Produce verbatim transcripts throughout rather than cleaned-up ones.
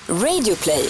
Radioplay.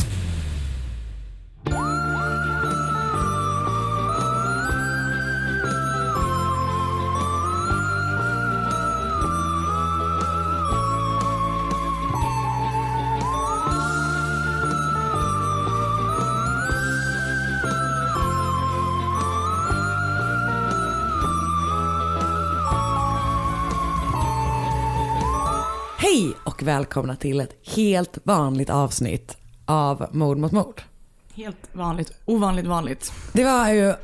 Hej och välkomna till ett helt vanligt avsnitt av Mord mot mord. Helt vanligt, ovanligt vanligt. Det var ju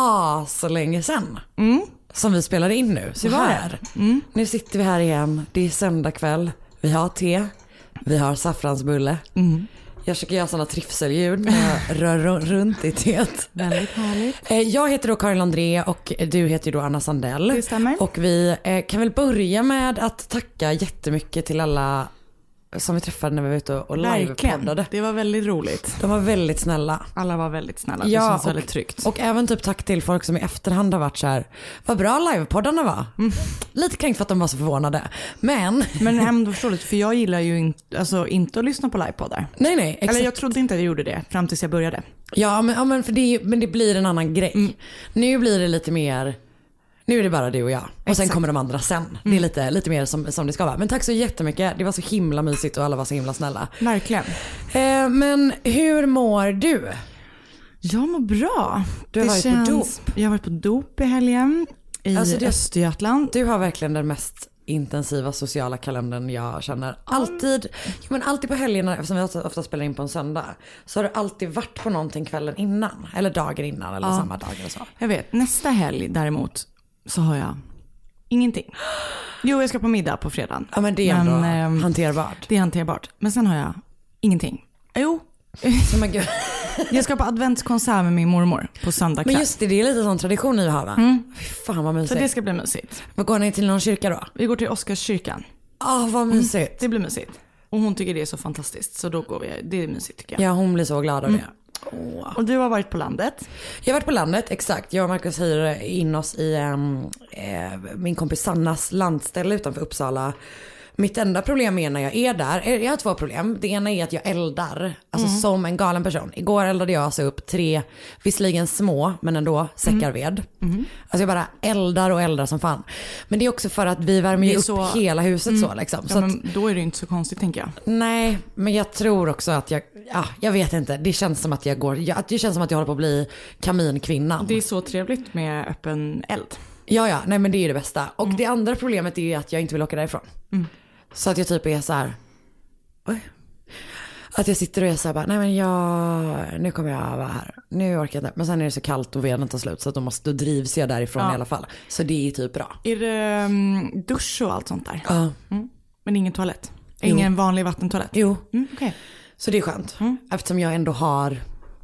as så länge sedan mm. som vi spelade in nu. Så det var här. Mm. Nu sitter vi här igen. Det är söndag kväll. Vi har te. Vi har saffransbulle. Mm. Jag försöker göra sådana trivselljud när jag rör runt i teet. Väldigt härligt. Jag heter då Karin André och du heter ju då Anna Sandell. Det stämmer. Och vi kan väl börja med att tacka jättemycket till alla som vi träffade när vi var ute och livepoddade. Det var väldigt roligt. De var väldigt snälla. Alla var väldigt snälla. Det ja, känns och, väldigt tryggt. Och även typ tack till folk som i efterhand har varit så här: vad bra livepoddarna var. Mm. Lite kränkt för att de var så förvånade. Men Men ändå förståeligt, för jag gillar ju inte, alltså, inte att lyssna på livepoddar. Nej nej, exakt. Eller jag trodde inte att jag gjorde det fram tills jag började. Ja men, ja, men, för det, men det blir en annan grej. Mm. Nu blir det lite mer. Nu är det bara du och jag. Och sen Exakt. kommer de andra sen. Mm. Det är lite, lite mer som, som det ska vara. Men tack så jättemycket. Det var så himla mysigt och alla var så himla snälla. Verkligen. Eh, men hur mår du? Jag mår bra. Du har det varit känns... på dop. Jag har varit på dop i helgen. I alltså det... Östergötland. Du har verkligen den mest intensiva sociala kalendern jag känner. Alltid, jo, men alltid på helgerna, eftersom vi ofta spelar in på en söndag, så har du alltid varit på någonting kvällen innan. Eller dagen innan, eller ja. samma dag eller så. Jag vet, nästa helg däremot så har jag ingenting. Jo, jag ska på middag på fredagen. Ja, men det är ändå men, hanterbart. Det är hanterbart. Men sen har jag ingenting. Jo. Så men gud. Jag ska på adventskonsert med min mormor på söndag kväll. Men just det, det är lite sån tradition ni har va? Mm. Fy fan vad mysigt. Så det ska bli mysigt. Vad går ni till någon kyrka då? Vi går till Oscarskyrkan. Ja, oh, vad mysigt. Mm. Det blir mysigt. Och hon tycker det är så fantastiskt. Så då går vi, det är mysigt tycker jag. Ja, hon blir så glad av mm. det. Oh. Och du har varit på landet? Jag har varit på landet, exakt. Jag och Marcus hyr in oss i um, eh, min kompis Sannas landställe utanför Uppsala. Mitt enda problem är när jag är där, jag har två problem. Det ena är att jag eldar, alltså mm. som en galen person. Igår eldade jag alltså upp tre, visserligen små, men ändå säckar ved. Mm. Mm. Alltså jag bara eldar och eldar som fan. Men det är också för att vi värmer ju upp så... hela huset mm. så liksom. Ja, så men att, då är det inte så konstigt tänker jag. Nej, men jag tror också att jag, ja, jag vet inte. Det känns som att jag går, jag, det känns som att jag håller på att bli kaminkvinnan. Det är så trevligt med öppen eld. Ja, ja, nej men det är det bästa. Och mm. det andra problemet är att jag inte vill åka därifrån. Mm. Så att jag typ är så här, oj. Att jag sitter och är så här bara, nej men jag, nu kommer jag vara här. Nu orkar jag inte. Men sen är det så kallt och veden tar slut så att då, måste, då drivs jag därifrån ja. i alla fall. Så det är typ bra. Är det um, dusch och allt sånt där? Ja. Mm. Men ingen toalett? Ingen jo. vanlig vattentoalett? Jo. Mm, okay. Så det är skönt. Mm. Eftersom jag ändå har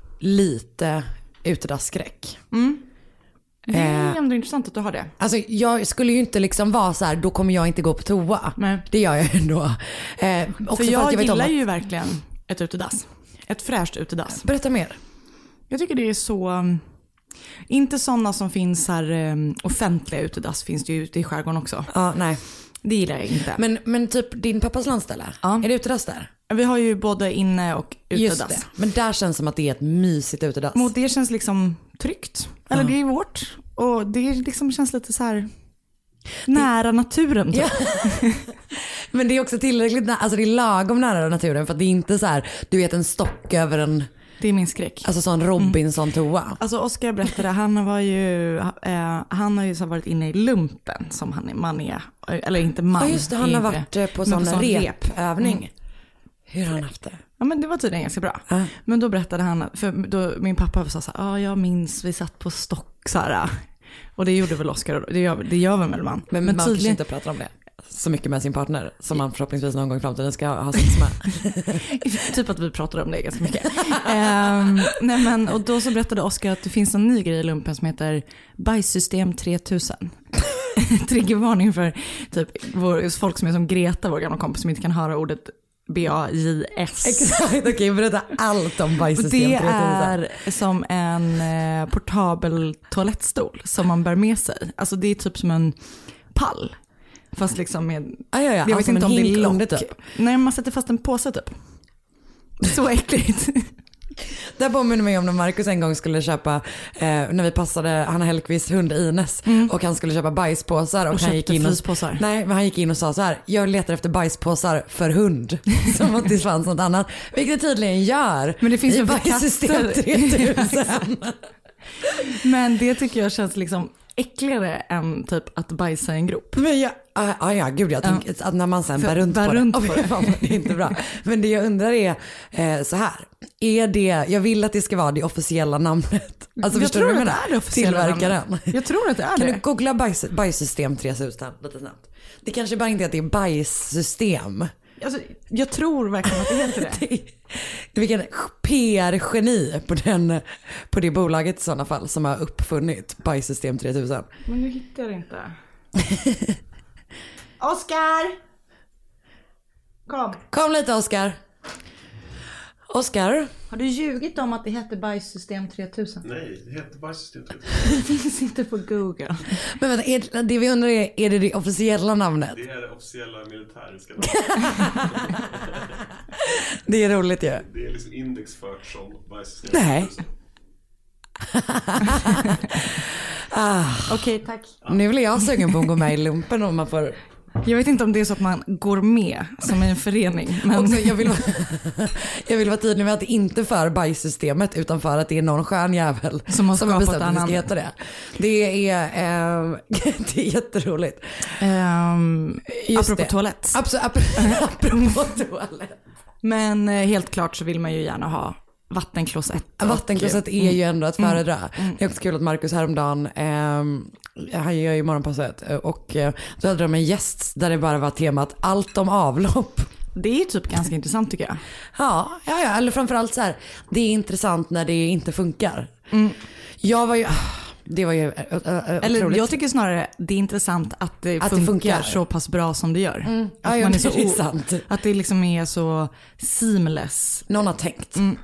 lite utedagsskräck. Mm. Det är ändå intressant att du har det. Alltså jag skulle ju inte liksom vara så här, då kommer jag inte gå på toa. Nej. Det gör jag ändå. Eh, för jag, för jag gillar ju verkligen ett utedass. Ett fräscht utedass. Berätta mer. Jag tycker det är så, inte sådana som finns här, offentliga utedass finns det ju ute i skärgården också. Ja, nej. Det gillar jag inte. Men, men typ din pappas landställe, ja. Är det utedass där? Vi har ju både inne och utedass. Just det. Men där känns som att det är ett mysigt utedass. Och det känns liksom tryggt. Eller ja. det är vårt. Och det liksom känns lite så här nära det... naturen. Typ. Ja. Men det är också tillräckligt, alltså det är lagom nära naturen. För att det är inte så här, du vet en stock över en... Det är min skräck. Alltså sån Robinson-toa. Mm. Alltså Oskar berättade, han var ju, eh, han har ju så varit inne i lumpen som han är, man är. Eller inte man. Ja just det, han har inte, varit på sån, sån repövning. Mm. Hur har han haft det? Ja men det var tydligen ganska bra. Äh. Men då berättade han, för då, min pappa sa så här, ja jag minns vi satt på stock så här. Och det gjorde väl Oskar, det gör, det gör väl man. Men, men man tydligen inte pratar om det så mycket med sin partner som man förhoppningsvis någon gång i framtiden ska ha sex med. Typ att vi pratar om det ganska mycket. um, nej men, och då så berättade Oskar att det finns en ny grej i lumpen som heter bajssystem tre tusen. Triggervarning för typ vår, folk som är som Greta, vår gamla kompis, som inte kan höra ordet B A J S. Exakt, okej, okay, berätta allt om bajssystem tre tusen. Det är som en eh, portabel toalettstol som man bär med sig. Alltså det är typ som en pall. Fast liksom med... Ah, ja, ja. Jag vet alltså inte om det är lock. Typ. Nej, man sätter fast en påse typ. Så äckligt. Det påminner mig om när Marcus en gång skulle köpa, eh, när vi passade Hanna Hellqvists hund Ines Mm. och han skulle köpa bajspåsar och, Och han gick in och, nej, men han gick in och sa så här: jag letar efter bajspåsar för hund. Som att det fanns något annat. Vilket det tydligen gör. Men det finns i ju för bajssystem katter. tre tusen. Men det tycker jag känns liksom äckligare än typ att bajsa i en grop. Men jag, ah, ah, ja gud jag tänker ja. att när man sen bär runt bär på runt det, på det. oh, det är inte bra. Men det jag undrar är eh, så här, är det, jag vill att det ska vara det officiella namnet. Alltså jag förstår tror du att det är det officiella tillverkaren. namnet. Jag tror att det är kan det. Kan du googla bajs, bajssystem tre tusen lite snabbt? Det kanske bara inte är att det är bajssystem. Alltså, jag tror verkligen att det heter det. det vilken P R-geni på, den, på det bolaget i sådana fall som har uppfunnit bajssystem tre tusen. Men nu hittar jag det inte. Oskar! Kom. Kom lite Oskar. Oskar. Har du ljugit om att det heter bajssystem tre tusen? Nej, det heter bajssystem tre tusen. Det finns inte på Google. Men vänta, är, det vi undrar är, är det det officiella namnet? Det är det officiella militäriska namnet. Det är roligt ju. Ja. Det är liksom indexfört som bajssystem Nej. tre tusen. ah. Okej, okay, tack. Nu vill jag sugen på att gå med i lumpen om man får... Jag vet inte om det är så att man går med som i en förening. Men... Också, jag, vill, jag vill vara tydlig med att det inte för bajssystemet utan för att det är någon skön jävel som har, som har bestämt att det ska heta det. Det är, eh, det är jätteroligt. Um, apropå det. Toalett. Absolut, apropå toalett. Men eh, helt klart så vill man ju gärna ha vattenklosett. Vattenklosett är ju ändå att föredra. Mm. Det är också kul att Marcus häromdagen, eh, han gör ju morgonpasset och eh, då hade de en gäst där det bara var temat allt om avlopp. Det är ju typ ganska intressant tycker jag. Ja, ja, ja, eller framförallt så här, det är intressant när det inte funkar. Mm. Jag var ju, det var ju äh, äh, Eller otroligt. jag tycker snarare det är intressant att det, att funkar, det funkar så pass bra som det gör. Mm. Att, ja, ja, man är det så är o- sant. att det liksom är så seamless. Någon har tänkt. Mm.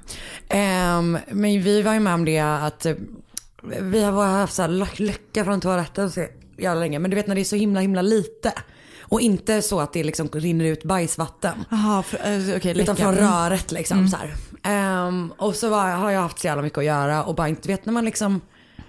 Um, men vi var ju med om det att uh, vi har haft så här lö- läcka från toaletten så jävla länge. Men du vet när det är så himla himla lite. Och inte så att det liksom rinner ut bajsvatten. Aha, för, uh, okay, utan från mm. röret liksom Mm. så här. Um, och så var, har jag haft så jävla mycket att göra och bara inte vet när man liksom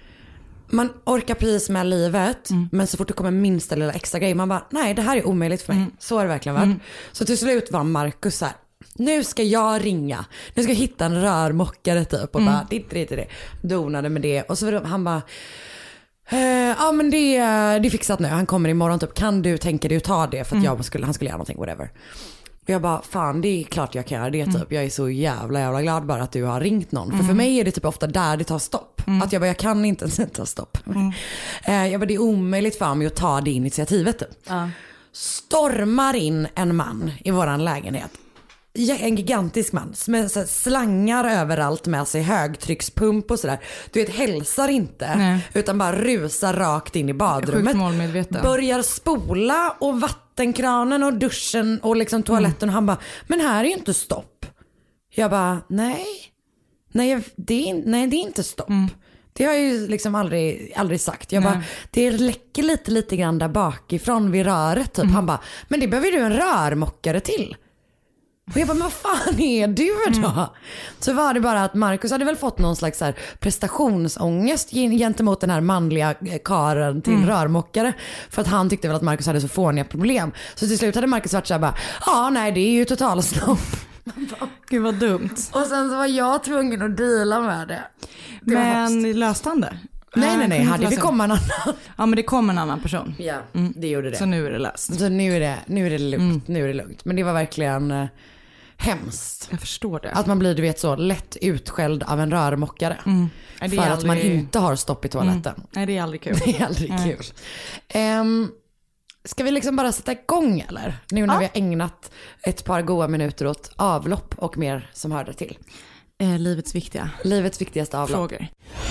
man orkar precis med livet mm. men så fort det kommer minsta lilla extra grej man bara nej det här är omöjligt för mig. Mm. Så har det verkligen varit. Mm. Så till slut var Marcus så här, nu ska jag ringa. Nu ska jag hitta en rörmockare typ och mm. bara ditt ditt det. Donade med det och så var han bara eh, ja men det, det är fixat nu. Han kommer imorgon typ. Kan du tänka dig att ta det för att mm. jag skulle, han skulle göra någonting whatever. Och jag bara fan det är klart jag kan göra det typ. Mm. Jag är så jävla jävla glad bara att du har ringt någon. Mm. För för mig är det typ ofta där det tar stopp. Mm. Att jag bara jag kan inte ta stopp. Mm. eh, jag bara det är omöjligt för mig att ta det initiativet typ. Ja. Stormar in en man i våran lägenhet. En gigantisk man med så slangar överallt med sig, högtryckspump och sådär. Du vet, hälsar inte. Nej. Utan bara rusar rakt in i badrummet. Börjar spola och vattenkranen och duschen och liksom toaletten. Mm. Och han bara, men här är ju inte stopp. Jag bara, nej. Nej, det är, nej, det är inte stopp. Mm. Det har jag ju liksom aldrig, aldrig sagt. Jag nej. bara, det läcker lite, lite grann där bakifrån vid röret typ. Mm. Han bara, men det behöver du en rörmockare till. Och jag bara, men vad fan är du då? Mm. Så var det bara att Marcus hade väl fått någon slags så här prestationsångest gentemot den här manliga karen till mm. rörmockare. För att han tyckte väl att Marcus hade så fåniga problem. Så till slut hade Marcus varit så här bara, ja nej det är ju total snopp. Gud vad dumt. Och sen så var jag tvungen att deala med det. det men löste han det? Nej nej nej, hade vi komma en annan. Ja men det kom en annan person. Ja, mm. det gjorde det. Så nu är det löst. Så nu är det, nu är det lugnt, mm. nu är det lugnt. Men det var verkligen eh, hemskt. Jag förstår det. Att man blir du vet så lätt utskälld av en rörmockare. Mm. För aldrig... att man inte har stopp i toaletten. Mm. Nej det är aldrig kul. Det är aldrig Nej. kul. Um, ska vi liksom bara sätta igång eller? Nu när ja. vi har ägnat ett par goda minuter åt avlopp och mer som hörde till. Eh, livets viktiga. Livets viktigaste avlopp. Frågor.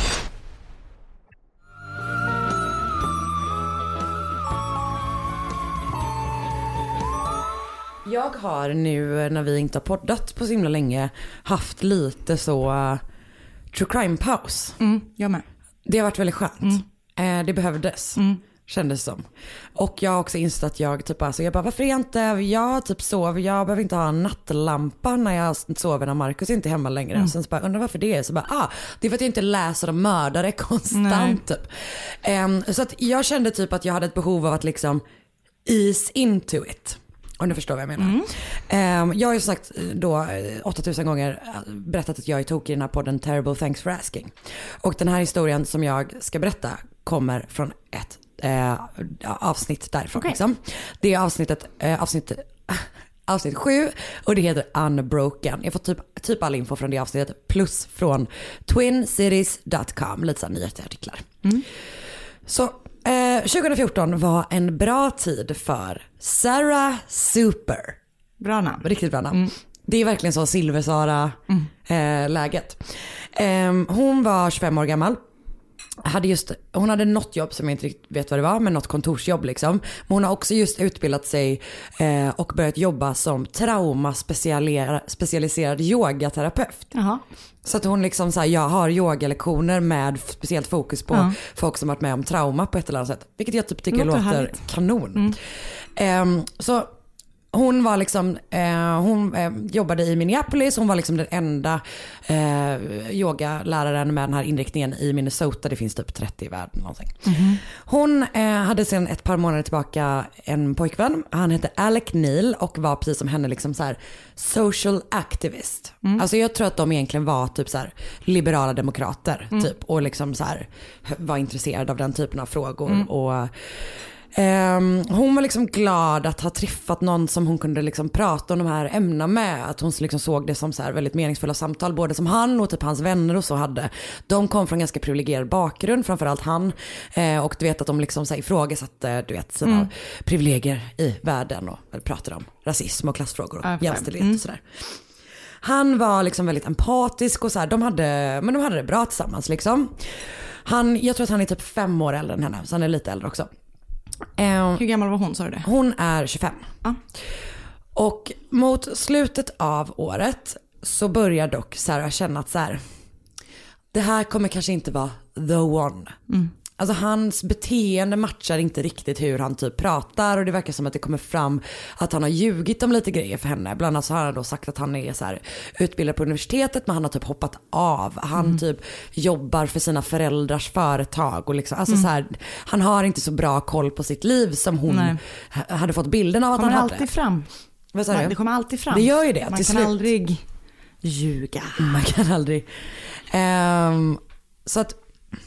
Jag har nu när vi inte har poddat på så himla länge haft lite så uh, true crime paus. Mm, jag med. Det har varit väldigt skönt. Mm. Eh, det behövdes. Mm. kändes som. Och jag har också insett att jag typ alltså, jag bara, varför är jag inte, jag typ sover, jag behöver inte ha en nattlampa när jag sover när Marcus inte är hemma längre. Mm. Och sen så bara, undrar varför det är. Så bara, ah, det är för att jag inte läser om mördare konstant typ. Um, så att jag kände typ att jag hade ett behov av att liksom ease into it. Om du förstår vad jag menar. Mm. Um, jag har ju sagt då åttatusen gånger berättat att jag är tokig i den här podden Terrible Thanks for Asking. Och den här historien som jag ska berätta kommer från ett eh, avsnitt därifrån. Okay. Liksom. Det är avsnittet, eh, avsnitt, avsnitt sju och det heter Unbroken. Jag får typ, typ all info från det avsnittet plus från twin cities dot com, lite sådana nyhetsartiklar. Mm. Så Eh, tjugohundrafjorton var en bra tid för Sarah Super. Bra namn. Riktigt bra namn. Mm. Det är verkligen så Silversara mm. eh, läget. Eh, hon var tjugofem år gammal. Hade just, hon hade något jobb som jag inte riktigt vet vad det var, men något kontorsjobb liksom. Men hon har också just utbildat sig eh, och börjat jobba som traumaspecialiserad yogaterapeut. Jaha. Så att hon liksom så här, jag har yogalektioner med speciellt fokus på ja. folk som varit med om trauma på ett eller annat sätt. Vilket jag typ tycker låter, låter kanon. Mm. Eh, så hon var liksom, eh, hon eh, jobbade i Minneapolis, hon var liksom den enda eh, yogaläraren med den här inriktningen i Minnesota, det finns typ trettio i världen någonting. Mm-hmm. Hon eh, hade sedan ett par månader tillbaka en pojkvän, han hette Alec Neal och var precis som henne liksom så här social activist. Mm. Alltså jag tror att de egentligen var typ så här liberala demokrater mm. typ och liksom så här var intresserade av den typen av frågor mm. och Um, hon var liksom glad att ha träffat någon som hon kunde liksom prata om de här ämnena med. Att hon liksom såg det som så här väldigt meningsfulla samtal. Både som han och typ hans vänner och så hade. De kom från ganska privilegierad bakgrund, framförallt han. Uh, och du vet att de liksom så här ifrågasatte du vet, sina mm. privilegier i världen. Och pratade om rasism och klassfrågor och okay. jämställdhet mm. och sådär. Han var liksom väldigt empatisk och så här, de hade, men de hade det bra tillsammans liksom. Han, jag tror att han är typ fem år äldre än henne, så han är lite äldre också. Um, Hur gammal var hon, sa du det? Hon är tjugofem. Ah. Och mot slutet av året så börjar dock Sarah känna att så här, det här kommer kanske inte vara the one. Mm. Alltså hans beteende matchar inte riktigt hur han typ pratar och det verkar som att det kommer fram att han har ljugit om lite grejer för henne. Bland annat så har han då sagt att han är så här utbildad på universitetet men han har typ hoppat av. Han mm. typ jobbar för sina föräldrars företag och liksom, alltså mm. så här, han har inte så bra koll på sitt liv som hon Nej. hade fått bilden av att han hade. Det kommer alltid fram. Vad sa du? Det kommer alltid fram. Det gör ju det. Man kan slut. aldrig ljuga. Man kan aldrig. Um, så att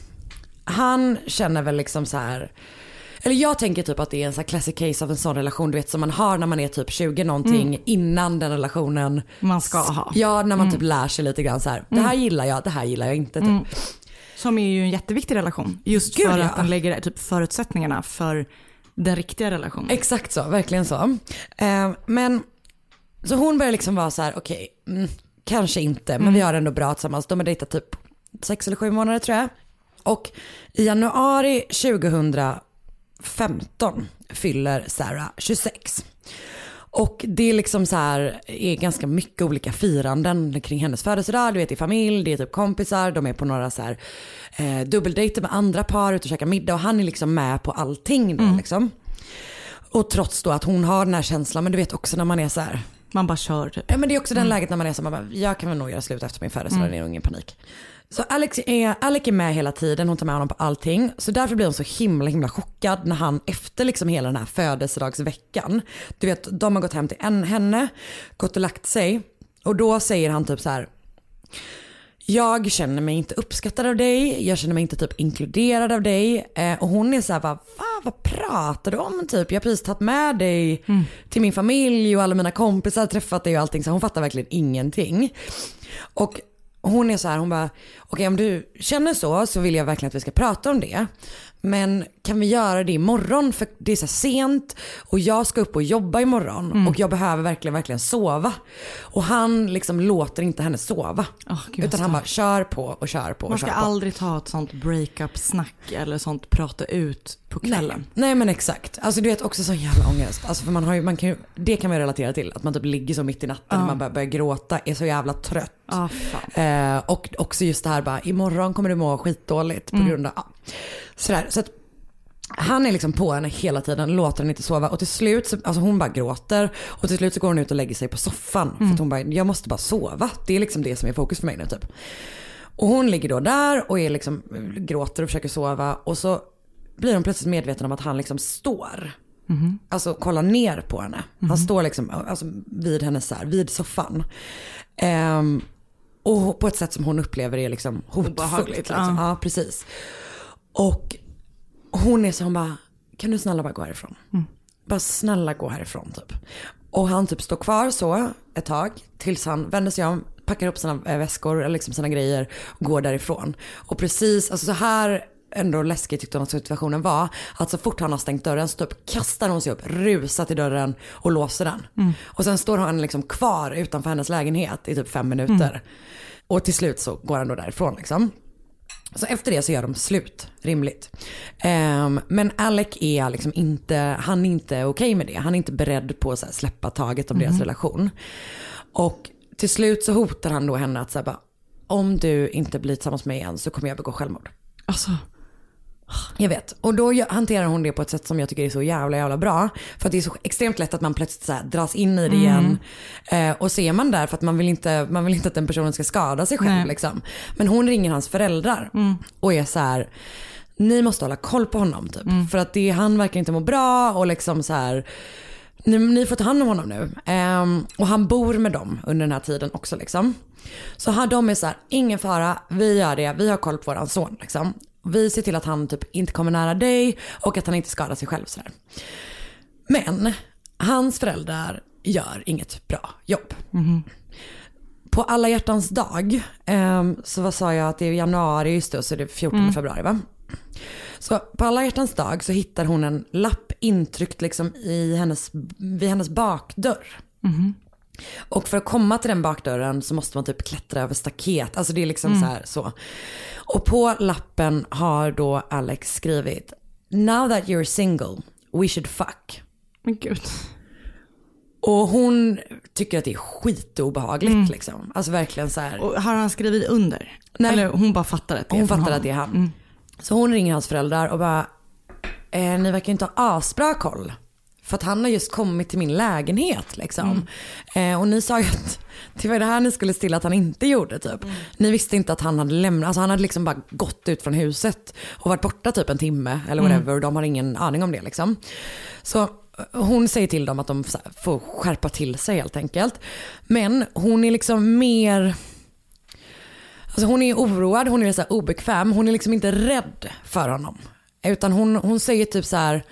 han känner väl liksom så här, eller jag tänker typ att det är en så här classic case av en sån relation du vet som man har när man är typ tjugo någonting mm. innan den relationen man ska ha. Ja, när man mm. typ lär sig lite grann så här. Mm. Det här gillar jag, det här gillar jag inte typ. Mm. Som är ju en jätteviktig relation. Just Gud, för ja. att den lägger typ förutsättningarna för den riktiga relationen. Exakt så, verkligen så. Eh, men så hon börjar liksom vara så här, okej, okay, mm, kanske inte, men mm. vi har ändå bra tillsammans. De har dejtat typ sex eller sju månader tror jag. Och i januari tjugohundrafemton fyller Sarah tjugosex. Och det är liksom så här, är ganska mycket olika firanden kring hennes födelsedag. Du vet, i familj, det är typ kompisar, de är på några så här eh, dubbeldejter med andra par, ut och käka middag och han är liksom med på allting då, mm. liksom. Och trots då att hon har den här känslan, men du vet också när man är så här, man bara kör typ. Ja, men det är också den mm. läget när man är så man bara, jag kan väl nog göra slut efter min födelsedag, mm. det är ingen panik. Så Alex är, Alec är med hela tiden, hon tar med honom på allting. Så därför blir hon så himla himla chockad när han efter liksom hela den här födelsedagsveckan, du vet, de har gått hem till en, henne, gått och lagt sig. Och då säger han typ så här: jag känner mig inte uppskattad av dig, jag känner mig inte typ inkluderad av dig. Eh, och hon är så här, vad, vad pratar du om typ? Jag har precis tagit med dig mm. till min familj och alla mina kompisar har träffat dig och allting. Så hon fattar verkligen ingenting. Och hon är så här, hon bara, okej okay, om du känner så så vill jag verkligen att vi ska prata om det. Men kan vi göra det imorgon för det är så sent och jag ska upp och jobba imorgon mm. och jag behöver verkligen verkligen sova. Och han liksom låter inte henne sova. Oh, Gud, utan han bara kör på och kör på och Man ska kör på. aldrig ta ett sånt breakup-snack eller sånt prata ut på kvällen. Nej, nej men exakt. Alltså du vet också så jävla ångest. Alltså för man har ju, man kan ju, det kan man ju relatera till. Att man typ ligger så mitt i natten och uh. man börjar, börjar gråta, är så jävla trött. Oh, fan. Eh, och också just det här bara, imorgon kommer du må skitdåligt på mm. grund av, ja. Sådär. Så att Han är liksom på henne hela tiden, låter henne inte sova och till slut så, alltså hon bara gråter och till slut så går hon ut och lägger sig på soffan mm. för att hon bara, jag måste bara sova. Det är liksom det som är fokus för mig nu typ. Och hon ligger då där och är liksom, gråter och försöker sova och så blir hon plötsligt medveten om att han liksom står. Mm. Alltså kollar ner på henne. Mm. Han står liksom alltså, vid henne så här, vid soffan. Um, och på ett sätt som hon upplever är liksom hotfullt. Liksom. Ja. ja, precis. Och hon är så, hon bara, kan du snälla bara gå härifrån? Mm. Bara snälla gå härifrån typ. Och han typ står kvar så ett tag tills han vänder sig om, packar upp sina väskor eller liksom sina grejer och går därifrån. Och precis, alltså så här ändå läskigt tyckte hon att situationen var, att så fort han har stängt dörren så typ kastar hon sig upp, rusar till dörren och låser den. Mm. Och sen står han liksom kvar utanför hennes lägenhet i typ fem minuter. Mm. Och till slut så går han då därifrån liksom. Så efter det så gör de slut, rimligt. Um, men Alec är liksom inte, han är inte okej okay med det. Han är inte beredd på att så här, släppa taget om mm. deras relation. Och till slut så hotar han då henne att så här, bara, om du inte blir tillsammans med mig igen så kommer jag begå självmord. Alltså... Jag vet. Och då hanterar hon det på ett sätt som jag tycker är så jävla jävla bra. För att det är så extremt lätt att man plötsligt så här dras in i det igen. Mm. Eh, och ser man där för att man vill inte, man vill inte att den personen ska skada sig själv. Liksom. Men hon ringer hans föräldrar mm. och är så här, ni måste hålla koll på honom typ. Mm. För att det, han verkar inte må bra och liksom så här, ni, ni får ta hand om honom nu. Eh, och han bor med dem under den här tiden också liksom. Så här, de är så här, ingen fara, vi gör det, vi har koll på våran son liksom. Vi ser till att han typ inte kommer nära dig och att han inte skadar sig själv sådär. Men hans föräldrar gör inget bra jobb. Mm. På alla hjärtans dag eh, så vad sa jag att det är januari, just då, så det är fjortonde mm. februari va? Så på alla hjärtans dag så hittar hon en lapp intryckt liksom i hennes, vid hennes bakdörr. Mm. Och för att komma till den bakdörren så måste man typ klättra över staket. Alltså det är liksom mm. så här så. Och på lappen har då Alex skrivit: Now that you're single, we should fuck. Men gud. Och hon tycker att det är skitobehagligt mm. liksom. Alltså verkligen så här. Och har han skrivit under? Nej. Eller hon bara fattar att det är Hon fattar honom. att det är han. Mm. Så hon ringer hans föräldrar och bara, eh, ni verkar inte ha asbra koll. För att han har just kommit till min lägenhet liksom. Mm. Eh, och ni sa ju att det var det här ni skulle stilla att han inte gjorde typ. Mm. Ni visste inte att han hade lämnat, alltså han hade liksom bara gått ut från huset och varit borta typ en timme eller whatever. Mm. Och de har ingen aning om det liksom. Så hon säger till dem att de får skärpa till sig helt enkelt. Men hon är liksom mer... Alltså hon är oroad, hon är så här obekväm. Hon är liksom inte rädd för honom. Utan hon, hon säger typ så här...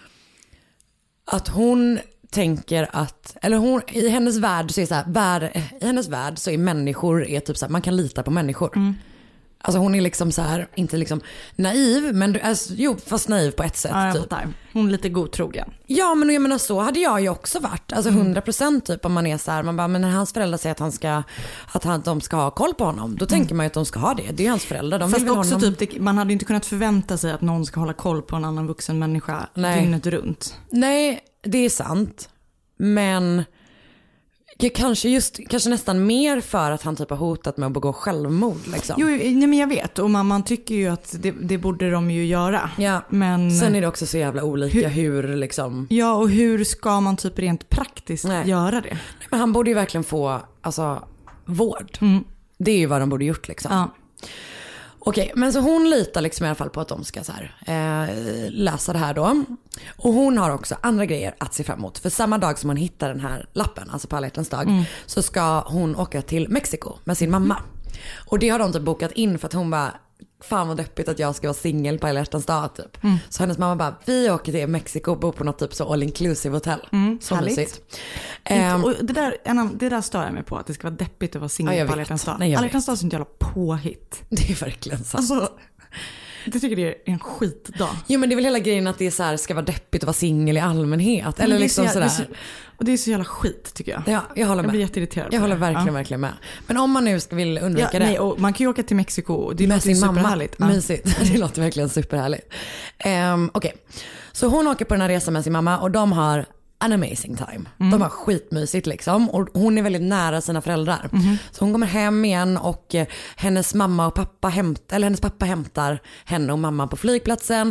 Att hon tänker att, eller hon, i hennes värld så är så här, värld, i hennes värld så är människor, är typ så här, man kan lita på människor. Mm. Alltså hon är liksom så här, inte liksom naiv, men alltså, jo, fast naiv på ett sätt. Ja, typ. Hon är lite godtrogen. Ja, men jag menar så hade jag ju också varit. Alltså hundra procent typ om man är så här, man bara, men när hans föräldrar säger att han ska, att han, de ska ha koll på honom, då mm. tänker man ju att de ska ha det. Det är hans föräldrar. De fast vill också honom... typ, man hade inte kunnat förvänta sig att någon ska hålla koll på en annan vuxen människa dygnet runt. Nej, det är sant. Men kanske just kanske nästan mer för att han typ har hotat med att begå självmord liksom. Jo, nej, men jag vet, och man, man tycker ju att det, det borde de ju göra. Ja. Men sen är det också så jävla olika hur, hur liksom. Ja, och hur ska man typ rent praktiskt nej. göra det? Men han borde ju verkligen få alltså vård. Mm. Det är ju vad de borde gjort liksom. Ja. Okej, men så hon litar liksom i alla fall på att de ska så här, eh, läsa det här då. Och hon har också andra grejer att se fram emot. För samma dag som hon hittar den här lappen, alltså på alla hjärtans dag, mm. så ska hon åka till Mexiko med sin mamma. Och det har de typ bokat in för att hon bara, fan vad deppigt att jag ska vara singel på alla hjärtans dag typ. Mm. Så hennes mamma bara, vi åker till Mexiko och bor på något typ så all inclusive hotell. Mm, så mysigt. Um, och det där, det där stör jag mig på, att det ska vara deppigt att vara singel ja, på alla hjärtans dag. Alla hjärtans dag är inte jävla påhitt. Det är verkligen sant. Alltså, jag tycker det är en skitdag. Jo, men det är väl hela grejen att det är så här, ska vara deppigt att vara singel i allmänhet. Eller liksom så jävla, sådär. Det så, och det är så jävla skit tycker jag. Ja, jag håller med. Jag blir jätteirriterad. Jag håller verkligen, ja. verkligen med. Men om man nu ska vill undvika ja, det. Nej, och man kan ju åka till Mexiko. Det med sin mamma. Ja. Mysigt. Det låter verkligen superhärligt. Um, Okej, okay. Så hon åker på den här resan med sin mamma och de har an amazing time. Mm. De har skitmysigt liksom. Och hon är väldigt nära sina föräldrar. Mm. Så hon kommer hem igen och hennes mamma och pappa hämtar, eller hennes pappa hämtar henne och mamma på flygplatsen.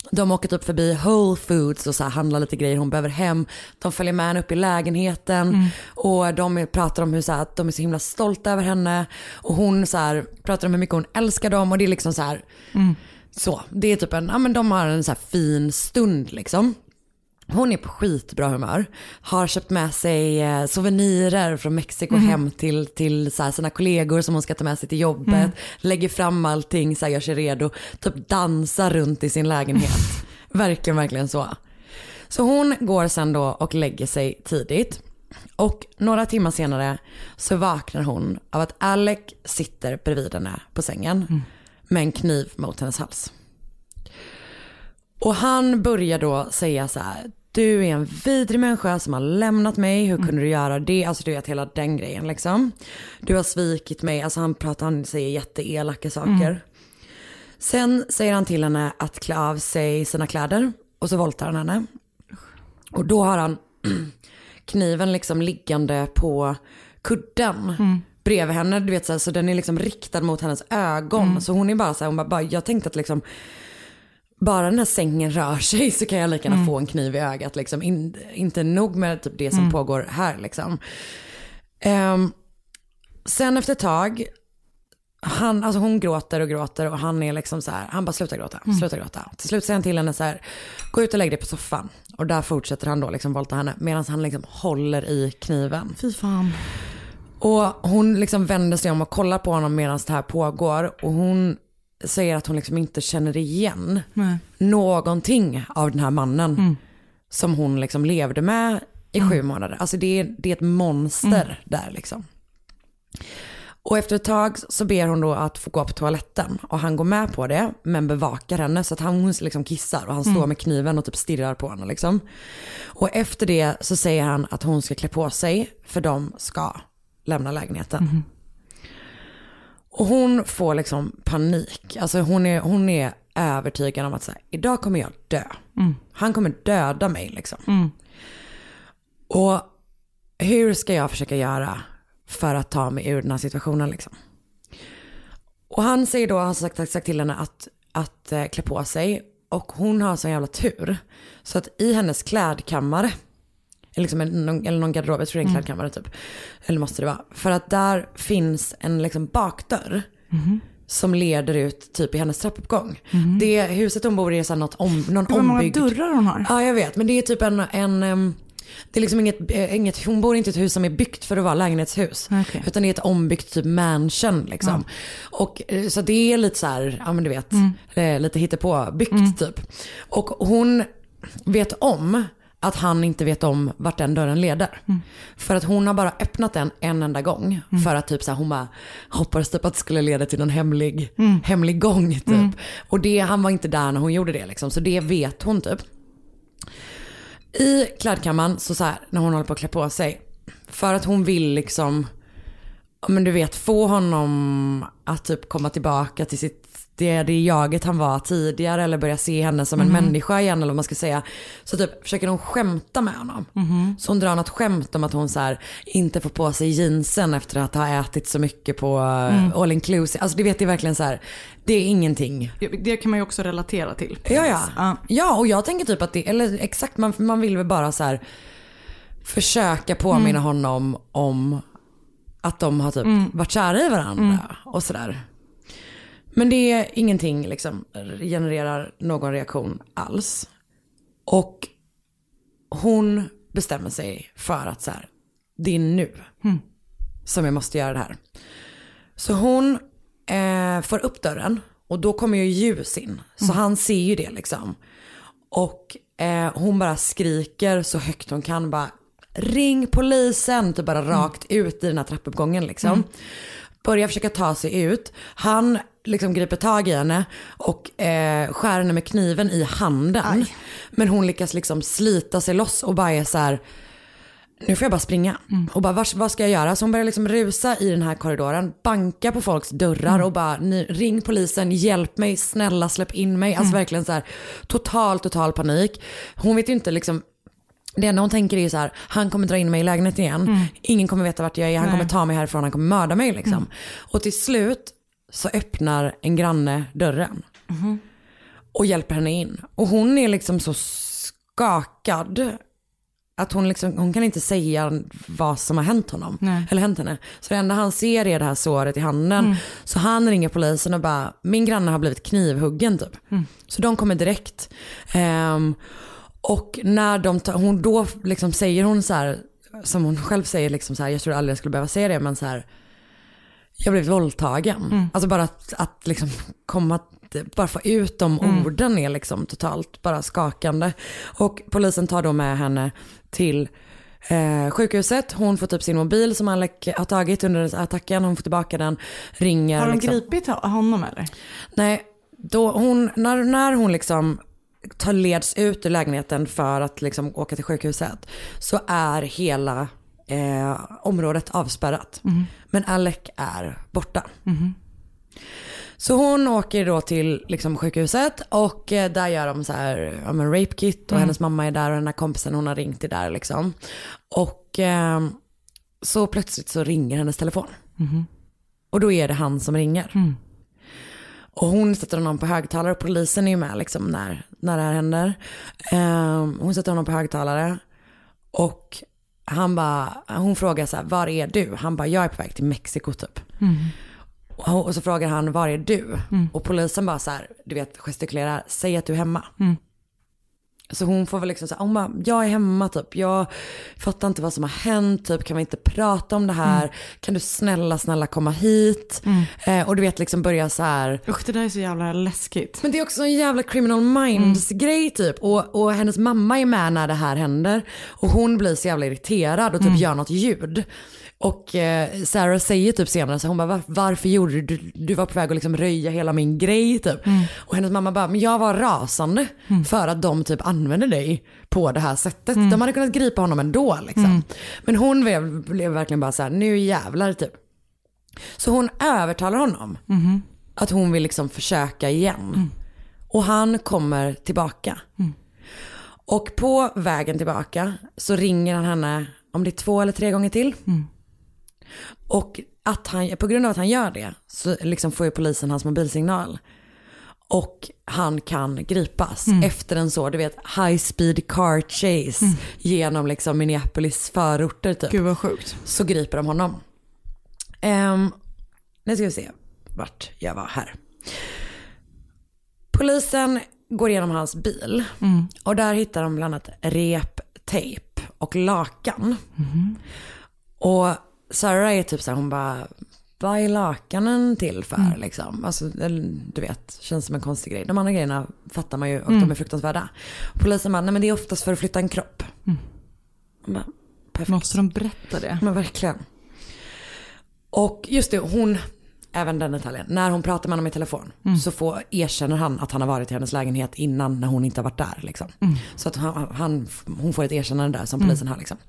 De åker upp förbi Whole Foods och så här handlar lite grejer hon behöver hem. De följer med henne upp i lägenheten mm. och de pratar om hur så här, att de är så himla stolta över henne. Och hon så här, pratar om hur mycket hon älskar dem och det är liksom så här, mm. så. Det är typ en, ja men de har en så här fin stund liksom. Hon är på skitbra humör. Har köpt med sig eh, souvenirer från Mexiko mm. hem till, till så här, sina kollegor som hon ska ta med sig till jobbet. Mm. Lägger fram allting, så här, gör sig redo. Typ dansar runt i sin lägenhet. verkligen, verkligen så. Så hon går sen då och lägger sig tidigt. Och några timmar senare så vaknar hon av att Alec sitter bredvid henne på sängen. Mm. Med en kniv mot hennes hals. Och han börjar då säga så här: du är en vidrig människa som har lämnat mig. Hur kunde du göra det? Alltså du vet hela den grejen liksom. Du har svikit mig. Alltså han pratar, han säger jätteelaka saker. Mm. Sen säger han till henne att klä av sig sina kläder. Och så våldtar han henne. Och då har han kniven liksom liggande på kudden. Mm. Bredvid henne, du vet så, här, så den är liksom riktad mot hennes ögon. Mm. Så hon är bara så här, hon bara, bara jag tänkte att liksom bara den här sängen rör sig så kan jag lika gärna mm. få en kniv i ögat liksom. In, inte nog med typ det som mm. pågår här liksom. Um, sen efter ett tag han, alltså hon gråter och gråter och han är liksom så här, han bara sluta gråta, mm. sluta gråta. Till slut säger han till henne så här: gå ut och lägg dig på soffan. Och där fortsätter han då liksom våldta henne medan han liksom håller i kniven. Fy fan. Och hon liksom vänder sig om och kollar på honom medan det här pågår. Och hon säger att hon liksom inte känner igen Nej. någonting av den här mannen mm. som hon liksom levde med i mm. sju månader. Alltså det är, det är ett monster mm. där liksom. Och efter ett tag så ber hon då att få gå på toaletten. Och han går med på det men bevakar henne så att han, hon liksom kissar. Och han står mm. med kniven och typ stirrar på henne liksom. Och efter det så säger han att hon ska klä på sig för de ska lämna lägenheten. Mm. Och hon får liksom panik. Alltså hon är, hon är övertygad om att så här, idag kommer jag dö. Mm. Han kommer döda mig liksom. Mm. Och hur ska jag försöka göra för att ta mig ur den här situationen liksom? Och han säger då, har sagt, sagt till henne att, att äh, klä på sig. Och hon har så jävla tur. Så att i hennes klädkammare, eller, liksom en, eller någon garderob, jag tror det är en klädkammare typ. Eller måste det vara. För att där finns en liksom bakdörr. Mm. Som leder ut typ i hennes trappuppgång. Mm. Det huset hon bor i är så något om, någon det var ombyggd. Många dörrar hon har. Ja jag vet, men det är typ en, en um, det är liksom inget, inget, hon bor inte i ett hus som är byggt för att vara lägenhetshus. Okay. Utan det är ett ombyggt typ mansion liksom. Mm. Och så det är lite så här, ja men du vet, mm. lite hittepå byggt mm. typ. Och hon vet om att han inte vet om vart den dörren leder. Mm. För att hon har bara öppnat den en enda gång. Mm. För att typ så här, hon bara hoppades typ att det skulle leda till någon hemlig, mm. hemlig gång typ. Mm. Och det, han var inte där när hon gjorde det liksom. Så det vet hon typ. I klädkammaren så, så här, när hon håller på att klä på sig. För att hon vill liksom, men du vet, få honom att typ komma tillbaka till sitt, det, det jaget han var tidigare. Eller börja se henne som en mm. människa igen, eller vad man ska säga. Så typ försöker hon skämta med honom. Mm. Så hon drar något skämt om att hon så här, inte får på sig jeansen efter att ha ätit så mycket på mm. all inclusive. Alltså det vet jag verkligen så här, det är ingenting. Det kan man ju också relatera till. Ja, ja. Ja, ja och jag tänker typ att det, eller exakt, man, man vill väl bara så här försöka påminna mm. honom om att de har typ mm. varit kära i varandra mm. och sådär. Men det är ingenting liksom genererar någon reaktion alls. Och hon bestämmer sig för att så här, det är nu mm. som jag måste göra det här. Så hon eh, får upp dörren och då kommer ju ljus in. Så mm. han ser ju det liksom. Och eh, hon bara skriker så högt hon kan, bara ring polisen, typ bara mm. rakt ut i den här trappuppgången liksom. Mm. Börjar försöka ta sig ut. Han liksom griper tag i henne och eh, skär henne med kniven i handen. Aj. Men hon lyckas liksom slita sig loss och bara är så här, nu får jag bara springa. Mm. Och bara, vad, vad ska jag göra? Så hon börjar liksom rusa i den här korridoren, banka på folks dörrar mm. och bara, ring polisen, hjälp mig, snälla släpp in mig. Alltså mm. verkligen så här, total, total panik. Hon vet ju inte liksom, det enda hon tänker är så här, han kommer dra in mig i lägenheten igen. Mm. Ingen kommer veta vart jag är, han Nej. kommer ta mig härifrån, han kommer mörda mig liksom. Mm. Och till slut så öppnar en granne dörren. Mm. och hjälper henne in. Och hon är liksom så skakad att hon, liksom, hon kan inte säga vad som har hänt honom. Nej. Eller hänt henne. Så det enda han ser är det här såret i handen. Mm. Så han ringer polisen och bara, min granne har blivit knivhuggen typ. Mm. Så de kommer direkt. Um, och när de tar, hon då liksom säger hon så här, som hon själv säger liksom så här, jag tror aldrig jag skulle behöva säga det, men så här, jag blev våldtagen. Mm. Alltså bara att, att liksom komma, bara få ut de mm. orden är liksom totalt bara skakande. Och polisen tar då med henne till eh, sjukhuset. Hon får typ sin mobil som Alec har tagit under attacken. Hon får tillbaka den, ringer. Har de liksom. gripit honom eller? Nej, då hon, när, när hon liksom tar leds ut ur lägenheten för att liksom åka till sjukhuset, så är hela eh, området avspärrat. Mm. Men Alec är borta. Mm. Så hon åker då till liksom sjukhuset och eh, där gör de så här, ja, men rape kit och mm. hennes mamma är där och den här kompisen hon har ringt är där liksom. Och eh, så plötsligt så ringer hennes telefon. Mm. Och då är det han som ringer. Mm. Och hon sätter honom på högtalare och polisen är ju med liksom när, när det här händer. Eh, hon sätter honom på högtalare och han bara, hon frågar så här, var är du? Han bara, jag är på väg till Mexiko typ. Mm. Och så frågar han, var är du? Mm. Och polisen bara så här, du vet, gestikulerar, säg att du är hemma. Mm. Så hon får väl liksom säga, hon bara, jag är hemma typ. Jag fattar inte vad som har hänt typ. Kan vi inte prata om det här? Mm. Kan du snälla, snälla komma hit? Mm. Eh, och du vet liksom börja så här. Usch, det där är så jävla läskigt. Men det är också en jävla criminal minds mm. grej typ. Och, och hennes mamma är med när det här händer. Och hon blir så jävla irriterad och typ mm. gör något ljud. Och eh, Sarah säger typ senare så hon bara, Var, varför gjorde du, du du var på väg att liksom röja hela min grej typ. Mm. Och hennes mamma bara, men jag var rasande mm. för att de typ använde dig på det här sättet. Mm. De hade kunnat gripa honom ändå liksom. Mm. Men hon blev, blev verkligen bara så här, nu jävlar typ. Så hon övertalar honom mm. att hon vill liksom försöka igen. Mm. Och han kommer tillbaka. Mm. Och på vägen tillbaka så ringer han henne om det är två eller tre gånger till. Mm. Och att han, på grund av att han gör det så liksom får ju polisen hans mobilsignal. Och han kan gripas mm. efter en så, du vet, high speed car chase mm. genom liksom Minneapolis förorter typ. Gud vad sjukt. Så griper de honom. Um, nu ska vi se vart jag var här. Polisen går igenom hans bil. Mm. Och där hittar de bland annat reptejp och lakan. Mm. Och Sarah är typ så här, hon bara, vad är lakanen till för mm. liksom? Alltså, du vet, känns som en konstig grej. De andra grejerna fattar man ju och mm. de är fruktansvärda. Polisen bara, nej men det är oftast för att flytta en kropp. Mm. Bara, perfekt. Måste de berätta det? Men verkligen. Och just det, hon, även den detaljen, när hon pratar med honom i telefon mm. så får, erkänner han att han har varit i hennes lägenhet innan när hon inte har varit där liksom. Mm. Så att han, han, hon får ett erkännande där som polisen mm. har liksom.